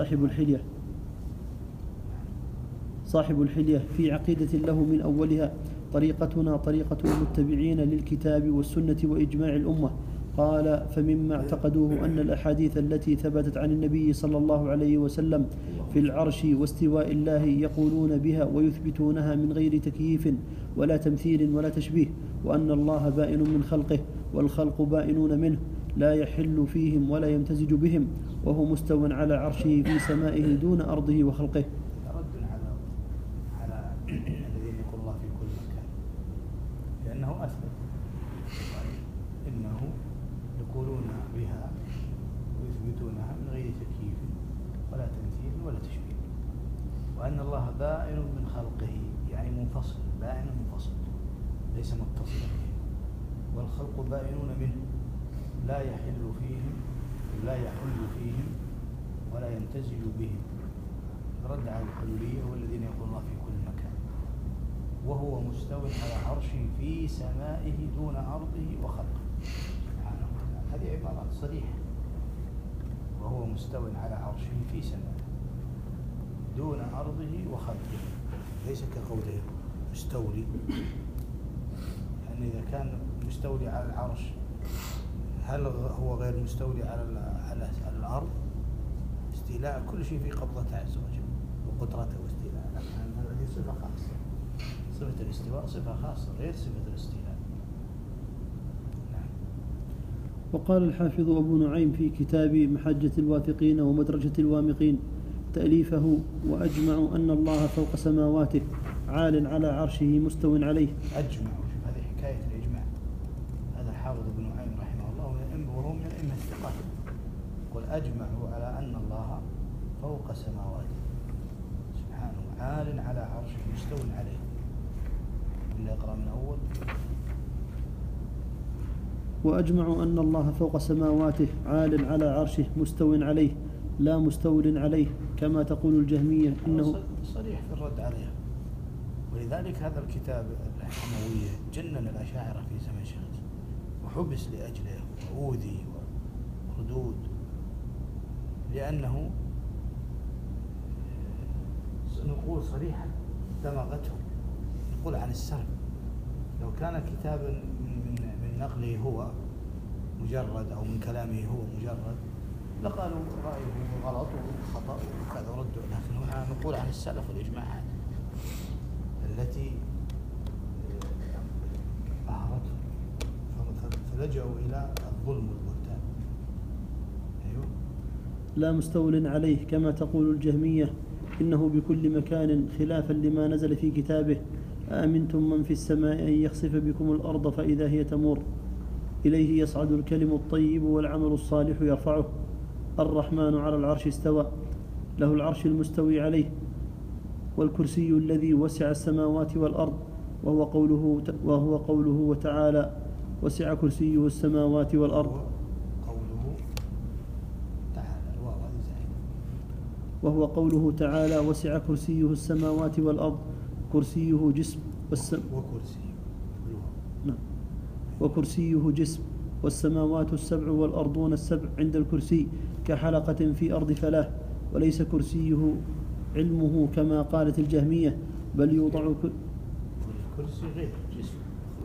صاحب الحلية في عقيدة له من أولها: طريقتنا طريقة المتبعين للكتاب والسنة وإجماع الأمة. قال: فمما اعتقدوه أن الأحاديث التي ثبتت عن النبي صلى الله عليه وسلم في العرش واستواء الله يقولون بها ويثبتونها من غير تكييف ولا تمثيل ولا تشبيه، وأن الله بائن من خلقه والخلق بائنون منه، لا يحل فيهم ولا يمتزج بهم، وهو مستو على عرشه في سمائه دون أرضه وخلقه. رد على الذين يقول الله في كل مكان، لأنه أثبت إنه يقولون بها ويثبتونها من غير تكييف ولا تمثيل ولا تشبيه، وأن الله بائن من خلقه، يعني منفصل، بائن منفصل ليس متصلا به، والخلق بائنون منه، لا يحل فيهم ولا يمتزج بهم. رد على الحلولية والذين يقولون الله في كل مكان، وهو مستو على عرشه في سمائه دون أرضه وخلقه سبحانه وتعالى. هذه عبارات صريحة: وهو مستو على عرشه في سمائه دون أرضه وخلقه، ليس كقوله مستولي، لأن إذا كان مستولي على العرش هل هو غير مستولي على الأرض؟ استيلاء كل شيء في قبضته عز وجل وقدرته واستيلاء، هذه صفة خاصة. صفة الاستواء صفة خاصة غير صفة الاستيلاء. نعم. وقال الحافظ أبو نعيم في كتاب محجة الواثقين ومدرجة الوامقين تأليفه: وأجمعوا أن الله فوق سماواته عال على عرشه مستو عليه. أجمعوا، هذه حكاية الإجماع. هذا الحافظ ابن نعيم رحمه الله وهو من الأئمة الثقات، يقول: أجمعوا على أن الله فوق سماواته سبحانه عال على عرشه مستو عليه. اللي يقرأ من أول: وأجمعوا أن الله فوق سماواته عال على عرشه مستو عليه لا مستول عليه، كما تقول الجهمية إنه صريح في الرد عليه. ولذلك هذا الكتاب الحموية جنن الأشاعرة في زمن شيخ، وحبس لأجله وأوذي وردود، لأنه نقول صريحة دمغتهم. نقول عن السلف لو كان كتابا من نقله هو مجرد أو من كلامه هو مجرد لقالوا رأيه غلط وخطأ وكذا ردوا، لكن نقول عن السلف والإجماعات التي أهرتهم فلجأوا إلى الظلم والبهتان. أيوه. لا مستول عليه، كما تقول الجهمية إنه بكل مكان، خلافا لما نزل في كتابه: أأمنتم من في السماء أن يخسف بكم الأرض فإذا هي تمور، إليه يصعد الكلم الطيب والعمل الصالح يرفعه. الرحمن على العرش استوى، له العرش المستوي عليه، والكرسي الذي وسع السماوات والأرض، وهو قوله تعالى: وسع كرسيه السماوات والأرض. وهو قوله تعالى: وسع كرسيه السماوات والأرض. كرسيه جسم وكرسيه جسم، والسماوات السبع والأرضون السبع عند الكرسي كحلقة في أرض فلاة، وليس كرسيه علمه كما قالت الجهمية، بل يوضع الكرسي غير جسم،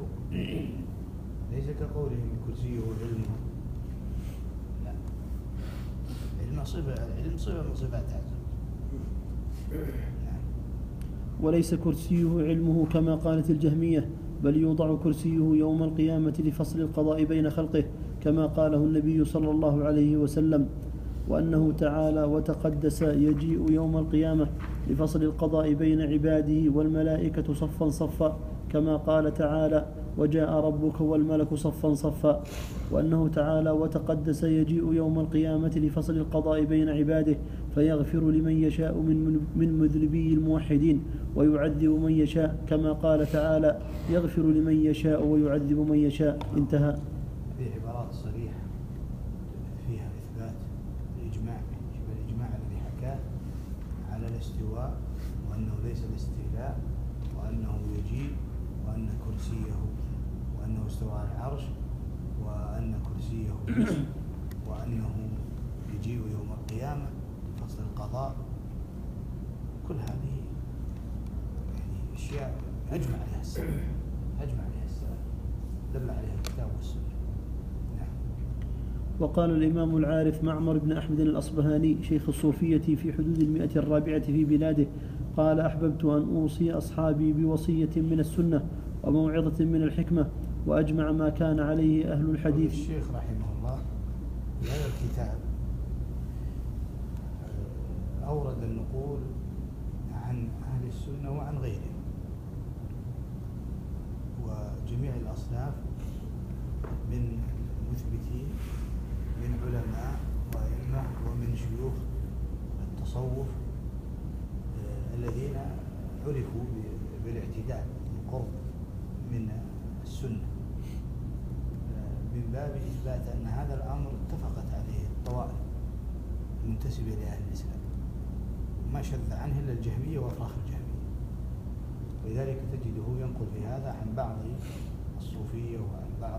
ليس كقولهم كرسيه علمه، لا، علم صفة من صفات عز وجل. وليس كرسيه علمه كما قالت الجهمية، بل يوضع كرسيه يوم القيامة لفصل القضاء بين خلقه، كما قاله النبي صلى الله عليه وسلم: وأنه تعالى وتقدس يجيء يوم القيامة لفصل القضاء بين عباده والملائكة صفا صفا، كما قال تعالى: وجاء ربك والملك صفا صفا، وأنه تعالى وتقدس يجيء يوم القيامة لفصل القضاء بين عباده فيغفر لمن يشاء من مذنبي الموحدين ويعذب من يشاء، كما قال تعالى يغفر لمن يشاء ويعذب من يشاء. انتهى. في عبارات صريحة فيها إثبات الإجماع الذي حكاه على الاستواء، وأنه ليس الاستيلاء، وأنه يجيء، وأن كرسيه، وأنه استوى على العرش، وأن كرسيه مثل، وأنه يجيء يوم القيامة فصل القضاء. كل هذه يعني أشياء أجمع عليها السلف، دل عليها الكتاب والسنة. وقال الإمام العارف معمر بن أحمد الأصبهاني شيخ الصوفية في حدود 104 في بلاده قال: أحببت أن أوصي أصحابي بوصية من السنة وموعظة من الحكمة، وأجمع ما كان عليه أهل الحديث. الشيخ رحمه الله في هذا الكتاب أورد النقول عن أهل السنة وعن غيرهم وجميع الأصناف من المثبتين من علماء وأئمة ومن شيوخ التصوف الذين عرفوا بالاعتدال والقرب من السنة، من باب إثبات أن هذا الأمر اتفقت عليه الطوائف المنتسبة لأهل الإسلام، ما شذ عنه إلا الجهمية وأفراخ الجهمية. ولذلك تجده ينقل في هذا عن بعض الصوفية وعن بعض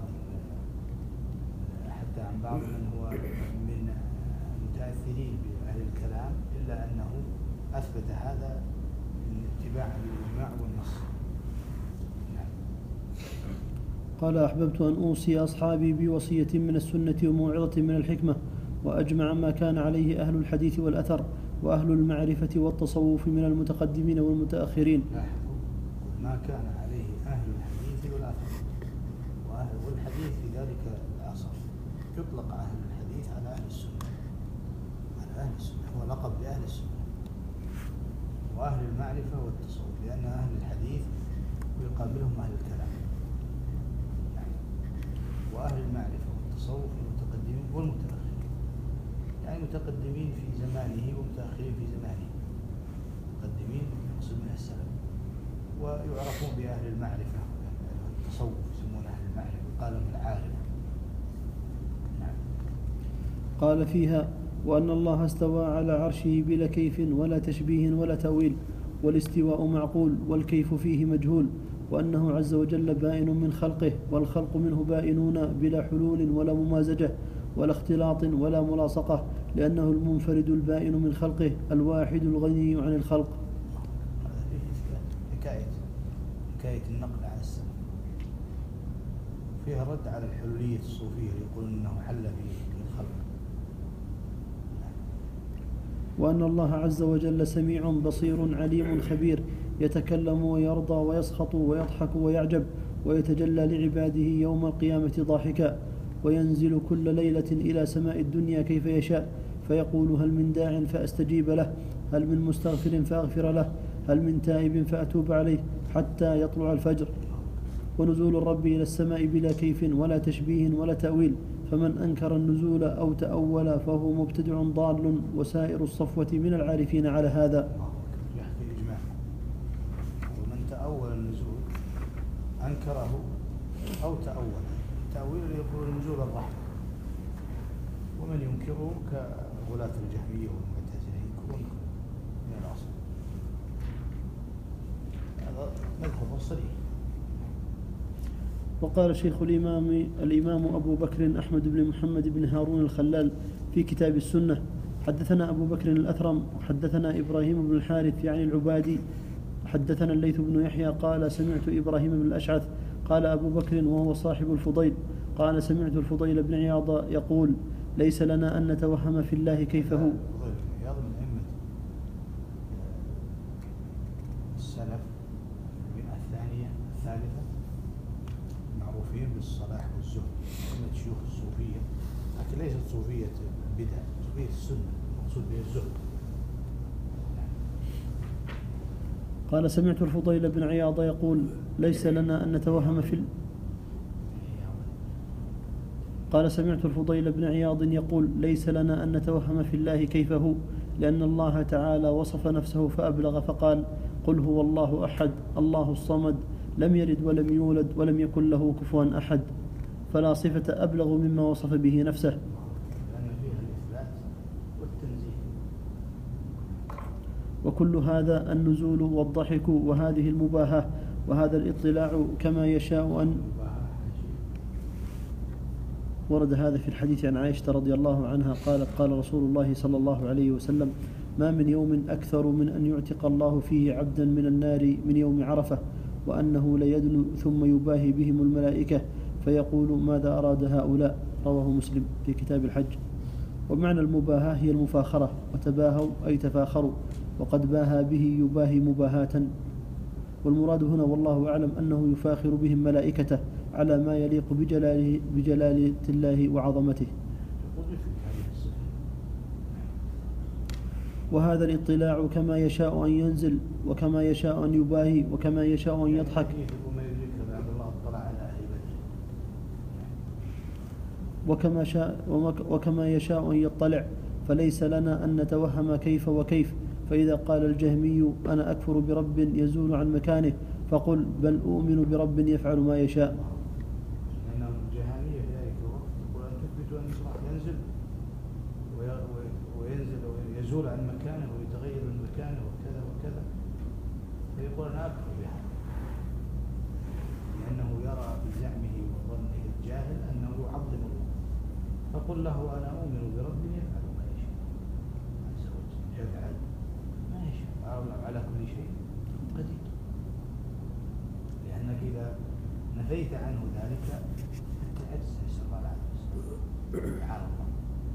حتى عن بعض من هو من المتأثرين بأهل الكلام، إلا أنه أثبت هذا اتباعا للإجماع والنص. قال: أحببت أن أوصي أصحابي بوصية من السنة وموعظة من الحكمة، وأجمع ما كان عليه أهل الحديث والأثر وأهل المعرفة والتصوف من المتقدمين والمتأخرين. ما كان عليه أهل الحديث والأثر والحديث في ذلك العصر يطلق أهل الحديث على أهل السنة، هو لقب لأهل السنة، وأهل المعرفة والتصوف، لأن أهل الحديث ويقابلهم أهل الكلام، وأهل المعرفة والتصوف المتقدمين والمتأخرين، يعني متقدمين في زمانه ومتأخرين في زمانه. متقدمين يقصد من السلف، ويعرفون بأهل المعرفة والتصوف، يسمون أهل المعرفة، قال من العارف. قال فيها: وأن الله استوى على عرشه بلا كيف ولا تشبيه ولا تأويل، والاستواء معقول والكيف فيه مجهول، وأنه عز وجل بائن من خلقه والخلق منه بائنون بلا حلول ولا ممازجة ولا اختلاط ولا ملاصقة، لأنه المنفرد البائن من خلقه الواحد الغني عن الخلق. حكاية النقل على السلف فيها رد على الحلولية الصوفية يقولون أنه حل في الخلق. وأن الله عز وجل سميع بصير عليم خبير، يتكلم ويرضى ويسخط ويضحك ويعجب، ويتجلى لعباده يوم القيامة ضاحكا، وينزل كل ليلة إلى سماء الدنيا كيف يشاء، فيقول: هل من داع فأستجيب له، هل من مستغفر فأغفر له، هل من تائب فأتوب عليه، حتى يطلع الفجر. ونزول الرب إلى السماء بلا كيف ولا تشبيه ولا تأويل، فمن أنكر النزول أو تأول فهو مبتدع ضال، وسائر الصفوة من العارفين على هذا. يحكي إجماع، ومن تأول النزول أنكره أو تأول، تأويل يقول نزول الرحمة، ومن ينكره كغلاة الجهمية والمعتزلة ينكرون من الأصل. هذا مذهب صريح. وقال شيخ الإمام أبو بكر أحمد بن محمد بن هارون الخلال في كتاب السنة: حدثنا أبو بكر الأثرم، حدثنا إبراهيم بن الحارث يعني العبادي، حدثنا الليث بن يحيى قال: سمعت إبراهيم بن الأشعث قال أبو بكر وهو صاحب الفضيل قال: سمعت الفضيل بن عياض يقول: ليس لنا أن نتوهم في الله كيف هو. عياض من أئمة السلف المئة الثانية الثالثة، معروفين بالصلاح والزهد، أئمة شيوخ الصوفية، لكن ليست صوفية بدع، صوفية السنة المقصود بها الزهد. قال: سمعت الفضيل بن عياض يقول: ليس لنا أن نتوهم قال سمعت الفضيل بن عياض يقول ليس لنا أن نتوهم في الله كيف هو، لأن الله تعالى وصف نفسه فأبلغ فقال قل هو الله أحد الله الصمد لم يلد ولم يولد ولم يكن له كفوا أحد، فلا صفة أبلغ مما وصف به نفسه. لأن فيها الإثبات والتنزيه. وكل هذا النزول والضحك وهذه المباهاة وهذا الاطلاع كما يشاء أن ورد هذا في الحديث عن عائشة رضي الله عنها قالت قال رسول الله صلى الله عليه وسلم ما من يوم أكثر من أن يعتق الله فيه عبدا من النار من يوم عرفة، وأنه ليدنو ثم يباهي بهم الملائكة فيقول ماذا أراد هؤلاء، رواه مسلم في كتاب الحج. ومعنى المباهاة هي المفاخرة، وتباهوا أي تفاخروا، وقد باهى به يباهي مباهاة. والمراد هنا والله أعلم أنه يفاخر بهم ملائكته على ما يليق بجلالة الله وعظمته. وهذا الاطلاع كما يشاء أن ينزل وكما يشاء أن يباهي وكما يشاء أن يضحك وكما يشاء أن يطلع، فليس لنا أن نتوهم كيف وكيف. فإذا قال الجهمي أنا أكفر برب يزول عن مكانه فقل بل أؤمن برب يفعل ما يشاء. لأن الجهمية في ذلك الوقت يقول أن تثبت أن الله ينزل وينزل ويزول عن مكانه ويتغير من مكانه وكذا وكذا، فيقول أنا أكفر بهذا لأنه يرى بزعمه وظنه الجاهل أنه يعظم الله. فقل له أنا أؤمن برب يفعل ما يشاء عز وجل، يفعل ما يشاء على كل شيء قدير. لأنك إذا نفيت عنه ذلك تعجز نسأل الله العافية سبحان الله.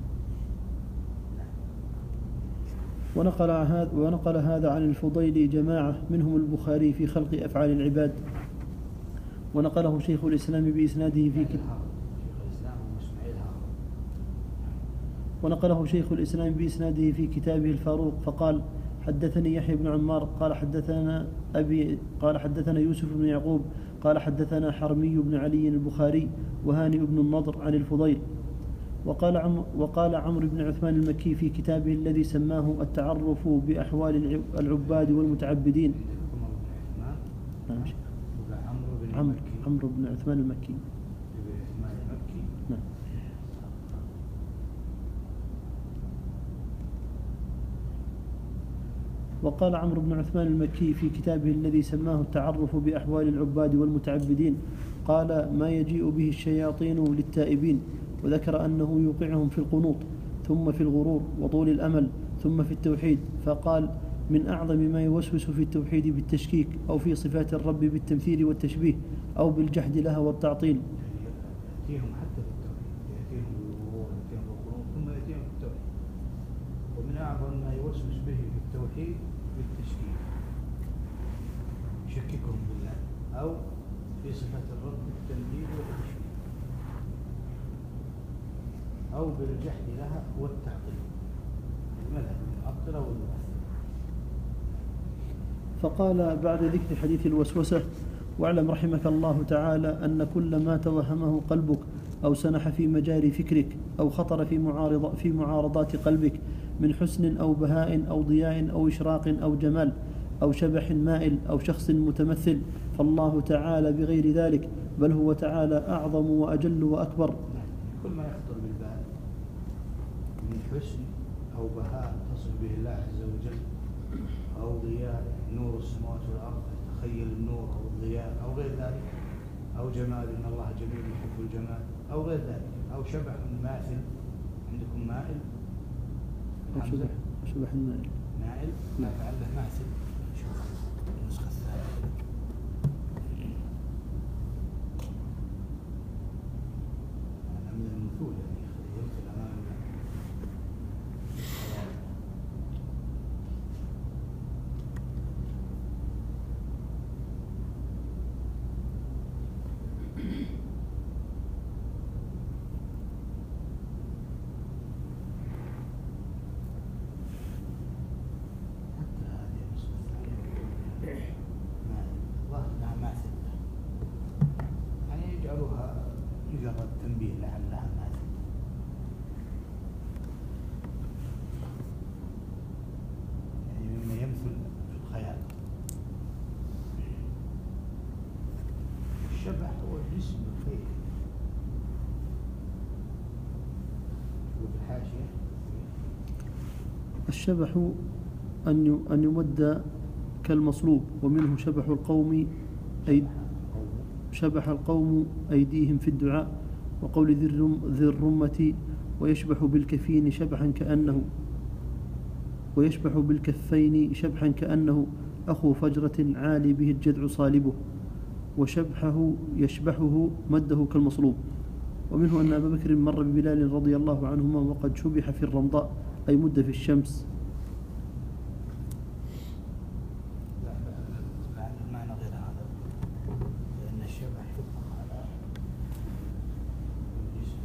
ونقل هذا عن الفضيل جماعة منهم البخاري في خلق أفعال العباد، ونقله شيخ الإسلام بإسناده في كتابه الفاروق فقال حدثني يحيى بن عمار قال حدثنا أبي قال حدثنا يوسف بن يعقوب قال حدثنا حرمي بن علي البخاري وهانئ بن النضر عن الفضيل. وقال عمرو بن عثمان المكي في كتابه الذي سماه التعرف بأحوال العباد والمتعبدين. عمرو بن عثمان المكي. نعم. وقال عمرو بن عثمان المكي في كتابه الذي سماه التعرف بأحوال العباد والمتعبدين قال ما يجيء به الشياطين للتائبين، وذكر أنه يوقعهم في القنوط ثم في الغرور وطول الأمل ثم في التوحيد، فقال من أعظم ما يوسوس في التوحيد بالتشكيك أو في صفات الرب بالتمثيل والتشبيه أو بالجحد لها والتعطيل. يأتيهم حتى في التوحيد، يأتيهم بالغرور يأتيهم بالقنوط ثم يأتيهم في التوحيد. ومن أعظم ما يوسوس به في التوحيد بالتشكيك، يشككهم بالله أو في صفات الرب بالتمثيل والتشبيه أو بالجحد لها والتعطيل، المذهب المعطلة والمؤثرة. فقال بعد ذكر حديث الوسوسة واعلم رحمك الله تعالى أن كل ما توهمه قلبك أو سنح في مجاري فكرك أو خطر في معارضات قلبك من حسن أو بهاء أو ضياء أو إشراق أو جمال أو شبح مائل أو شخص متمثل، فالله تعالى بغير ذلك، بل هو تعالى أعظم وأجل وأكبر. كل ما يخطر بالبال من حسن أو بهاء تصف به الله عز وجل أو ضياء نور السماوات والأرض تخيل النور أو الضياء أو غير ذلك، أو جمال إن الله جميل يحب الجمال أو غير ذلك، أو شبح ماثل عندكم مائل شبح المائل مائل لا فعله ماثل. شوف النسخة الثانية من المثول يعني يمثل أمام الله. حتى جسم الخير وفي الحاشية الشبح أن يمد كالمصلوب، ومنه شبح القوم أيديهم في الدعاء، وقول ذي الرمة ويشبح بالكفين ويشبح بالكفين شبحا كأنه أخو فجرة عالي به الجذع صالبه، يشبحه مده كالمصلوب. ومنه أن أبا بكر مر ببلال رضي الله عنهما وقد شبح في الرمضاء، أي مد في الشمس. معنى غير هذا، لأن الشبح يطلق على الجسم.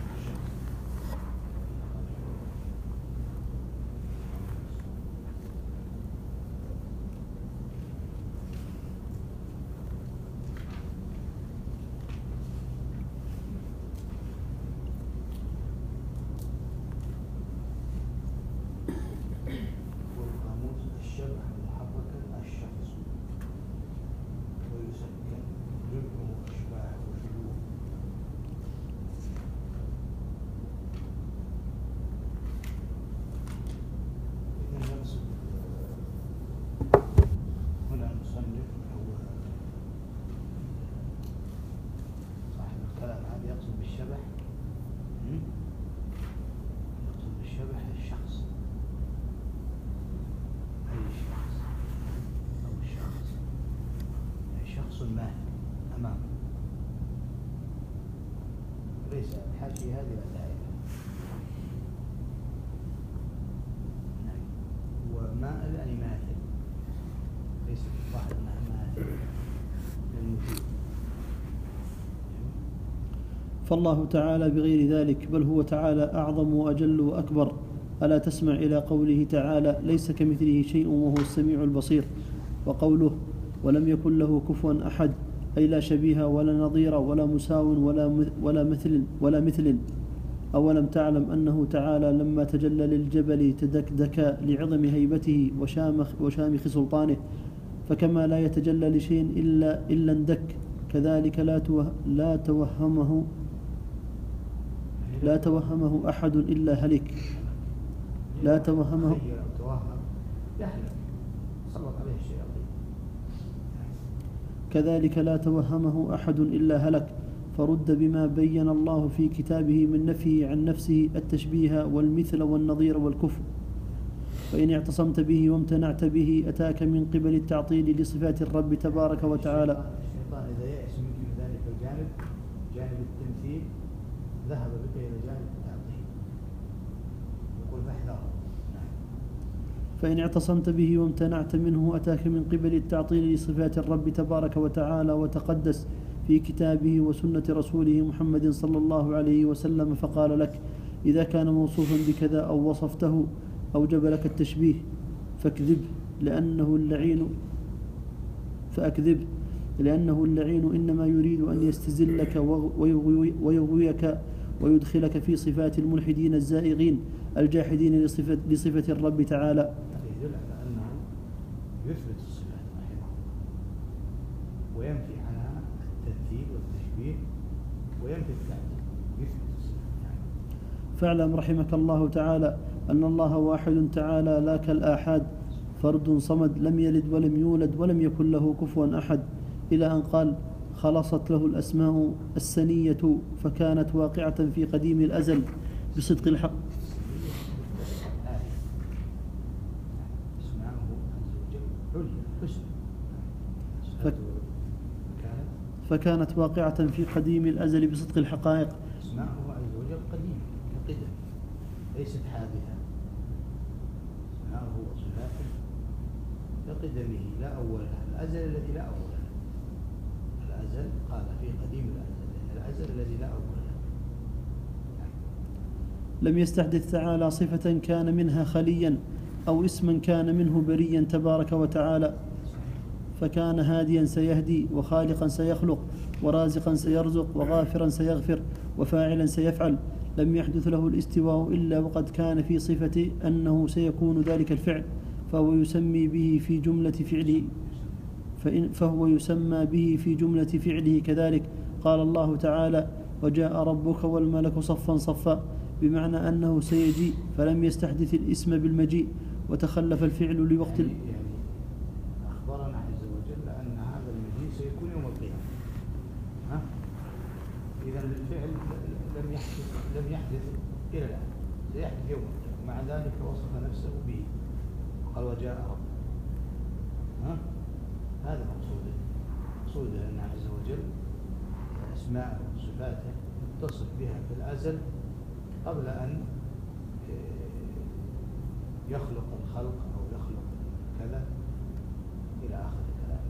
والقاموس الشبح المحرك الشخص، ويسكن جمعه أشباح وشلوه. إذن يقصد هنا المصنف أو صاحب الكلام هذا يقصد بالشبح الشخص، أي شخص أو الشخص، شخص ما أمامه، ليس الحاشية هذه الدائرة. ومائل أي ماثل، ليس الظاهر أنها ماثل للوجود. فالله تعالى بغير ذلك، بل هو تعالى أعظم وأجل وأكبر. ألا تسمع إلى قوله تعالى: ليس كمثله شيء وهو السميع البصير. وقوله: ولم يكن له كفوا أحد، أي لا شبيه ولا نظير ولا مساو ولا مثل. أولم تعلم أنه تعالى لما تجلى للجبل تدكدك لعظم هيبته وشامخ سلطانه، فكما لا يتجلى لشيء إلا اندك، كذلك لا توهمه أحد إلا هلك. لا توهمه كذلك لا توهمه أحد إلا هلك، فرد بما بين الله في كتابه من نفيه عن نفسه التشبيه والمثل والنظير والكفر. فإن اعتصمت به وامتنعت به أتاك من قبل التعطيل لصفات الرب تبارك وتعالى. الشيطان إذا يأس منك من ذلك الجانب، جانب التمثيل، ذهب بك إلى جانب التعطيل، يقول فاحذره. فإن اعتصمت به وامتنعت منه أتاك من قبل التعطيل لصفات الرب تبارك وتعالى وتقدس في كتابه وسنة رسوله محمد صلى الله عليه وسلم، فقال لك: إذا كان موصوفا بكذا أو وصفته أوجب لك التشبيه فأكذب، لأنه اللعين إنما يريد أن يستزلك ويغويك ويدخلك في صفات الملحدين الزائغين الجاحدين لصفة الرب تعالى. يدل على أنه يثبت الصفات رحمه الله، وينفي عنها التمثيل والتشبيه، وينفي التعديل، يثبت الصفات. فاعلم رحمك الله تعالى أن الله واحد تعالى لا كالآحاد، فرد صمد لم يلد ولم يولد ولم يكن له كفوا أحد، إلى أن قال: خلصت له الأسماء السنية فكانت واقعة في قديم الأزل بصدق الحق. فكانت واقعة في قديم الأزل بصدق الحقائق. اسماءه عز وجل قديم كقدم، ليست حادثة. اسماءه وصفاته كقدمه لا أول له، الأزل الذي لا أول له. الأزل قال في قديم الأزل، لأن الأزل الذي لا أول له. لم يستحدث تعالى صفة كان منها خليا أو اسما كان منه بريا تبارك وتعالى، فكان هاديا سيهدي، وخالقا سيخلق، ورازقا سيرزق، وغافرا سيغفر، وفاعلا سيفعل. لم يحدث له الاستواء إلا وقد كان في صفة أنه سيكون ذلك الفعل، فهو يسمى به في جملة فعله كذلك، قال الله تعالى وجاء ربك والملك صفا صفا، بمعنى أنه سيجيء، فلم يستحدث الاسم بالمجيء وتخلف الفعل لوقت يعني أخبرنا عز وجل أن هذا المجيء سيكون يوم القيامة. إذا الفعل لم يحدث إلى الآن، سيحدث يوم القيامة، مع ذلك وصف نفسه به قال وجاء ربك. هذا مقصوده أن عز وجل أسماءه وصفاته متصف بها في الأزل قبل أن يخلق الخلق أو يخلق كذا إلى آخر الكلام.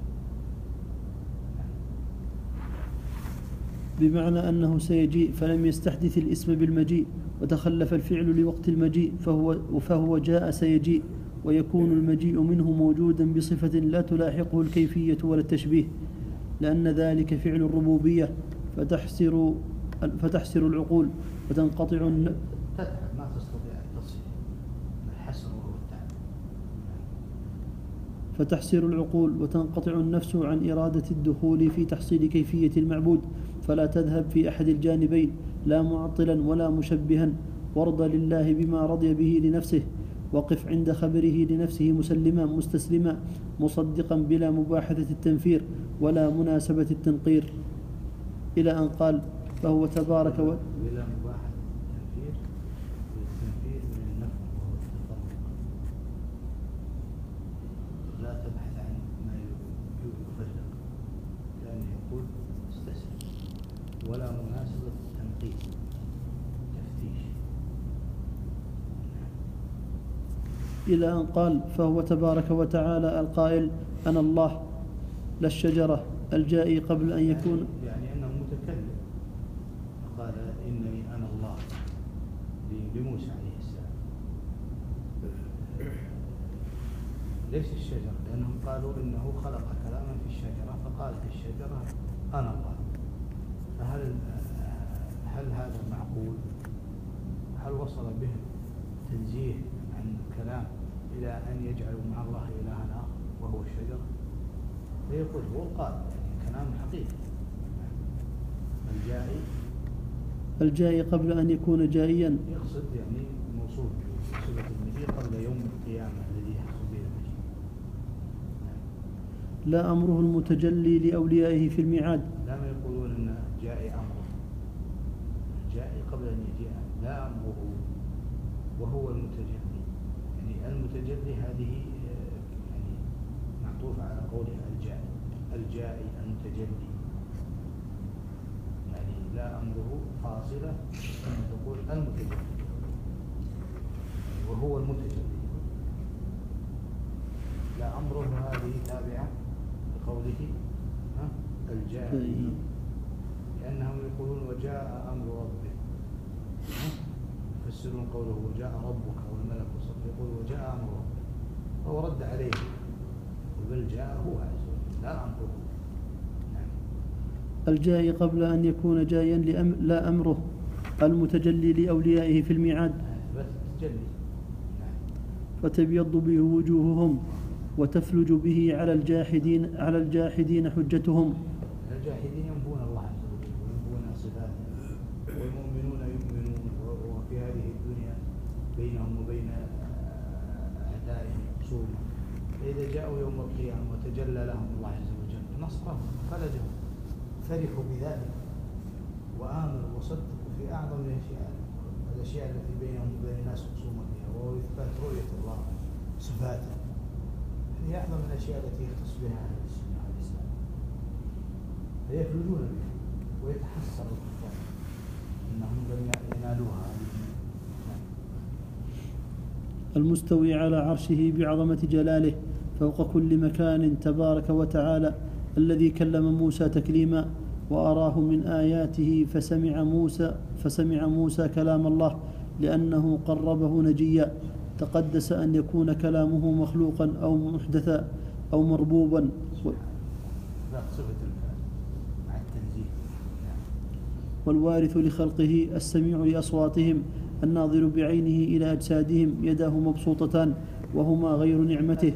بمعنى أنه سيجيء فلم يستحدث الاسم بالمجيء وتخلف الفعل لوقت المجيء، فهو جاء سيجيء، ويكون المجيء منه موجودا بصفة لا تلاحقه الكيفية ولا التشبيه، لأن ذلك فعل الربوبية فتحسر العقول وتنقطع تتعب، ما تستطيع أن تصل الحسر وهو التعب. فتحسر العقول وتنقطع النفس عن إرادة الدخول في تحصيل كيفية المعبود، فلا تذهب في أحد الجانبين، لا معطلا ولا مشبها، وارض لله بما رضي به لنفسه، وقف عند خبره لنفسه مسلما مستسلما مصدقا بلا مباحثة التنفير ولا مناسبة التنقير، إلى أن قال فهو تبارك بلا مباحثة التنفير، والتنفير من النفر وهو التفرق، لا تبحث عن ما يفرق، لأنه يقول استسلم، ولا مناسبة التنقير تفتيش. إلى أن قال فهو تبارك وتعالى القائل أنا الله، لا الشجرة الجائي قبل أن يكون، يعني أنه متكلم، قال إنني أنا الله لموسى عليه السلام، ليس الشجرة، لأنهم قالوا إنه خلق كلاما في الشجرة فقال في الشجرة أنا الله. فهل هذا معقول؟ هل وصل بهم تنزيه عن الكلام إلى أن يجعلوا مع الله إلها آخر وهو الشجرة؟ فيقول هو قال يعني كلام حقيقي. الجائي قبل أن يكون جائيا، يقصد يعني موصول بصفة المجيء قبل يوم القيامة الذي يحصل به المجيء. لا أمره المتجلي لأوليائه في الميعاد. لا ما يقولون أن جائي أمره، جائي قبل أن يجيء، لا أمره وهو المتجلي. يعني المتجلي هذه يعني معطوفة على قولها الجائي المتجلي، يعني لا أمره فاصلة تقول المتجلي وهو المتجلي. لا أمره هذه تابعة لقوله الجائي، لأنهم يقولون وجاء أمر ربك، يفسرون قوله وجاء ربك والملك صف، يقول وجاء أمر ربك، فهو رد عليه بل جاء هو عز وجل لا أمره. الجائي قبل أن يكون جايا لا أمره المتجلي لأوليائه في الميعاد، فتبيض به وجوههم وتفلج به على الجاحدين حجتهم. الجاحدين ينبون الله عز وجل وينبون صفاته، والمؤمنون يؤمنون، وفي هذه الدنيا بينهم وبين أعدائهم خصومة، فإذا جاءوا يوم القيامة وتجلى لهم الله عز وجل نصرهم فلجهم، فرحوا بذلك وآمنوا وصدقوا في أعظم الأشياء التي بينهم وبين الناس خصومة فيها، وهو إثبات رؤية الله صفاته. هذه أعظم الأشياء التي يختص بها أهل السنة والإسلام، فيفلجون بها ويتحسر الكفار أنهم لم ينالوها. المستوي على عرشه بعظمة جلاله فوق كل مكان تبارك وتعالى، الذي كلم موسى تكليما وأراه من آياته فسمع موسى كلام الله لأنه قربه نجيا، تقدس أن يكون كلامه مخلوقا أو محدثا أو مربوبا. والوارث لخلقه السميع لأصواتهم الناظر بعينه إلى أجسادهم يداه مبسوطتان وهما غير نعمته.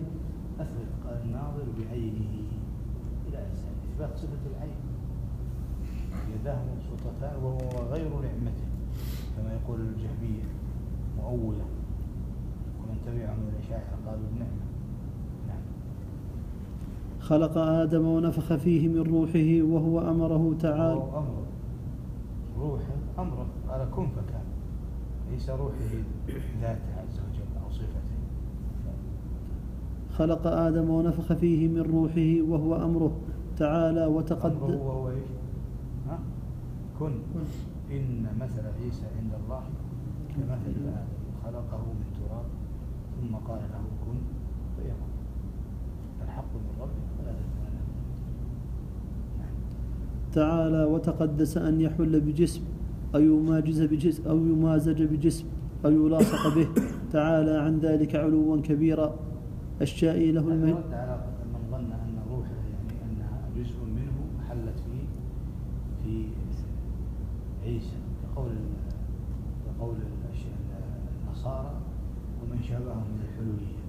الناظر بعينه إلى أجسادهم، إثبات صفة العين يداه مبسوطتان وهو غير نعمته، كما يقول الجهمية مؤولة ومن تبعهم من الأشاعرة قالوا النعمة. نعم. خلق آدم ونفخ فيه من روحه وهو أمره تعالى. هو أمره، روحه أمره، قال كن فكان، ليس روحه ذاته عز وجل أو صفته. خلق آدم ونفخ فيه من روحه وهو أمره تعالى وتقدس. أمره وهو إيش؟ ها؟ كن. إن مثل عيسى عند الله كمثل آدم خلقه من تراب ثم قال له كن فيكون. الحق من ربك ولا تتمنى. تعالى وتقدس أن يحل بجسم أو يماجز بجسم أو يمازج بجسم أو يلاصق به، تعالى عن ذلك علوا كبيرا. الشائي له رد على من ظن أن روحه يعني أنها جزء منه حلت في عيسى، كقول النصارى ومن شابههم من الحلولية.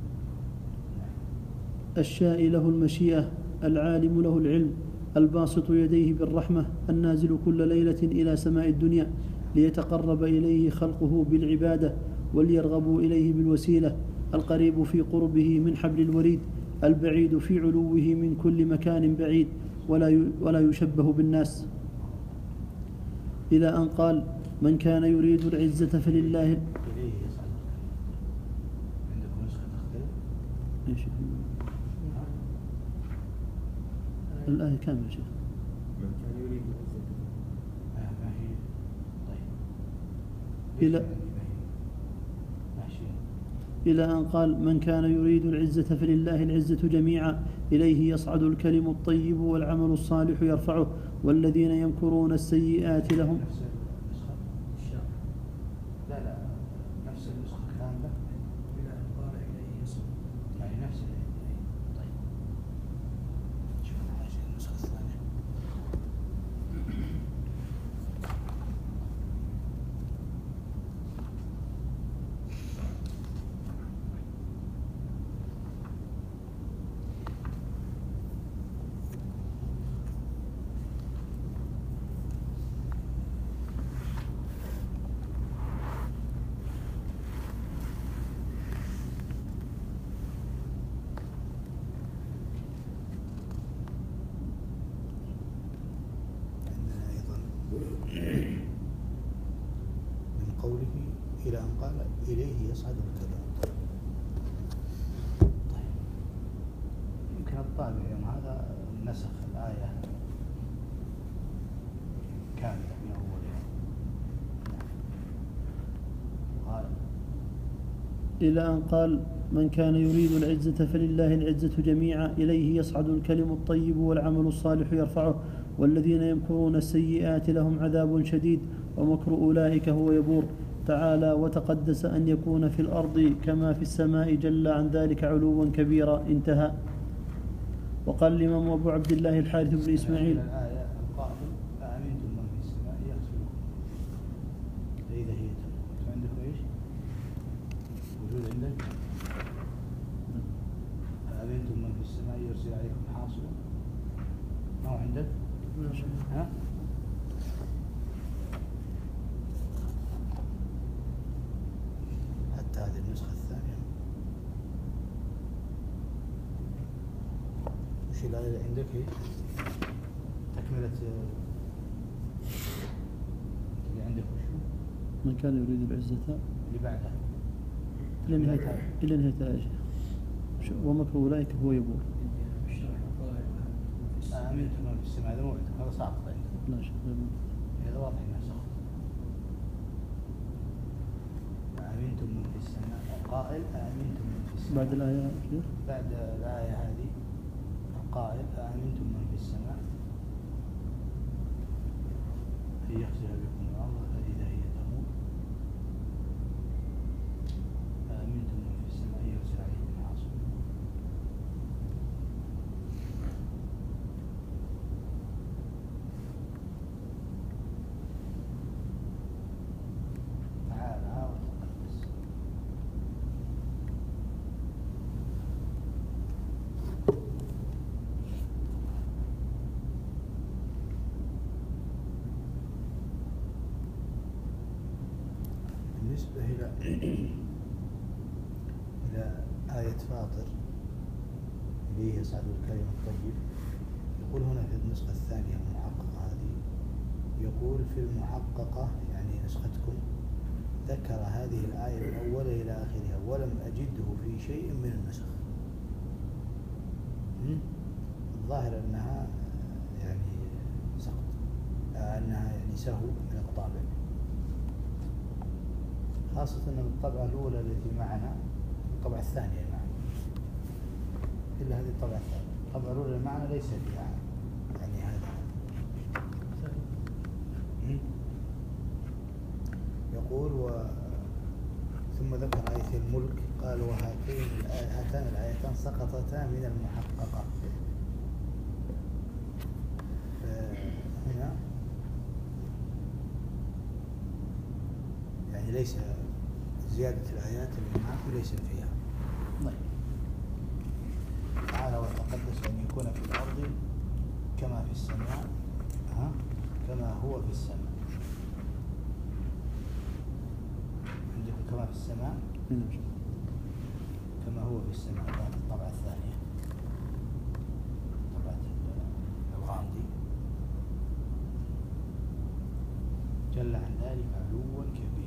الشائي له المشيئة، العالم له العلم، الباسط يديه بالرحمة، النازل كل ليلة إلى سماء الدنيا ليتقرب إليه خلقه بالعبادة وليرغبوا إليه بالوسيلة، القريب في قربه من حبل الوريد، البعيد في علوه من كل مكان بعيد ولا يشبه بالناس. إلى أن قال من كان يريد العزة فلله. إليه يصعد. عندكم نسخة تختلف؟ الآية كاملة يا شيخ. من كان يريد العزة. ما هي. طيب. إلى أن قال من كان يريد العزة فلله العزة جميعا إليه يصعد الكلم الطيب والعمل الصالح يرفعه والذين يمكرون السيئات لهم. نفس النسخة الشرع. لا نفس النسخة كاملة. إلى أن قال إليه يصعد. يعني نفس طيب. شوف النسخة الثانية. من قوله إلى أن قال إليه يصعد الكلام. طيب. يمكن الطابع يوم هذا نسخ الآية كاملة من أولها. قال إلى أن قال من كان يريد العزة فلله العزة جميعا إليه يصعد الكلم الطيب والعمل الصالح يرفعه والذين يمكرون السيئات لهم عذاب شديد ومكر أولئك هو يبور. تعالى وتقدس أن يكون في الأرض كما في السماء جل عن ذلك علوا كبيرا. انتهى. وقال الإمام أبو عبد الله الحارث بن إسماعيل الآية القائل أأمنتم من في السماء يغفركم فإذا هي تموت. عندكم إيش؟ وجود عندك أأمنتم من في السماء يرسل عليكم حاصبا. ما هو عندك؟ ها؟ حتى هذه النسخة الثانية وش الآية اللي عندك هي؟ تكملة اللي عندك وشو؟ من كان يريد العزة اللي بعدها إلى نهاية الآية ومكر أولئك هو يبور. أأمنتم من في السماء هذا موعد هذا صعب عندك. لا شك. هذا واضح انه سقط. أأمنتم من في السماء قائل أأمنتم من في السماء بعد الآية شيخ. بعد الآية هذه القائل أأمنتم من في السماء أن يخسف بكم الأرض فإذا هي تمور. أأمنتم من في السماء أن يرسل عليكم حاصبا. تعالى وتقدس. إلى آية فاطر إليه يصعد الكلم الطيب. يقول هنا في النسخة الثانية المحققة هذه، يقول في المحققة يعني نسختكم ذكر هذه الآية من أولها إلى آخرها ولم أجده في شيء من النسخ. الظاهر أنها يعني سقط، أنها يعني سهو من الطابع، خاصة أن الطبعة الأولى التي معنا الطبعة الثانية معنا، إلا هذه الطبعة الثانية. الطبعة الأولى معنا ليس فيها يعني هذا. يقول ثم ذكر آية الملك قال هاتان الآيتان سقطتا من المحققة. هنا يعني ليس زيادة الآيات اللي معكم ليس فيها. طيب تعالى وتقدس أن يكون في الأرض كما في السماء، كما هو في السماء. عندكم كما في السماء كما هو في السماء، كانت الطبعة الثانية طبعة الغامدي. جل عن ذلك علوا كبيرا.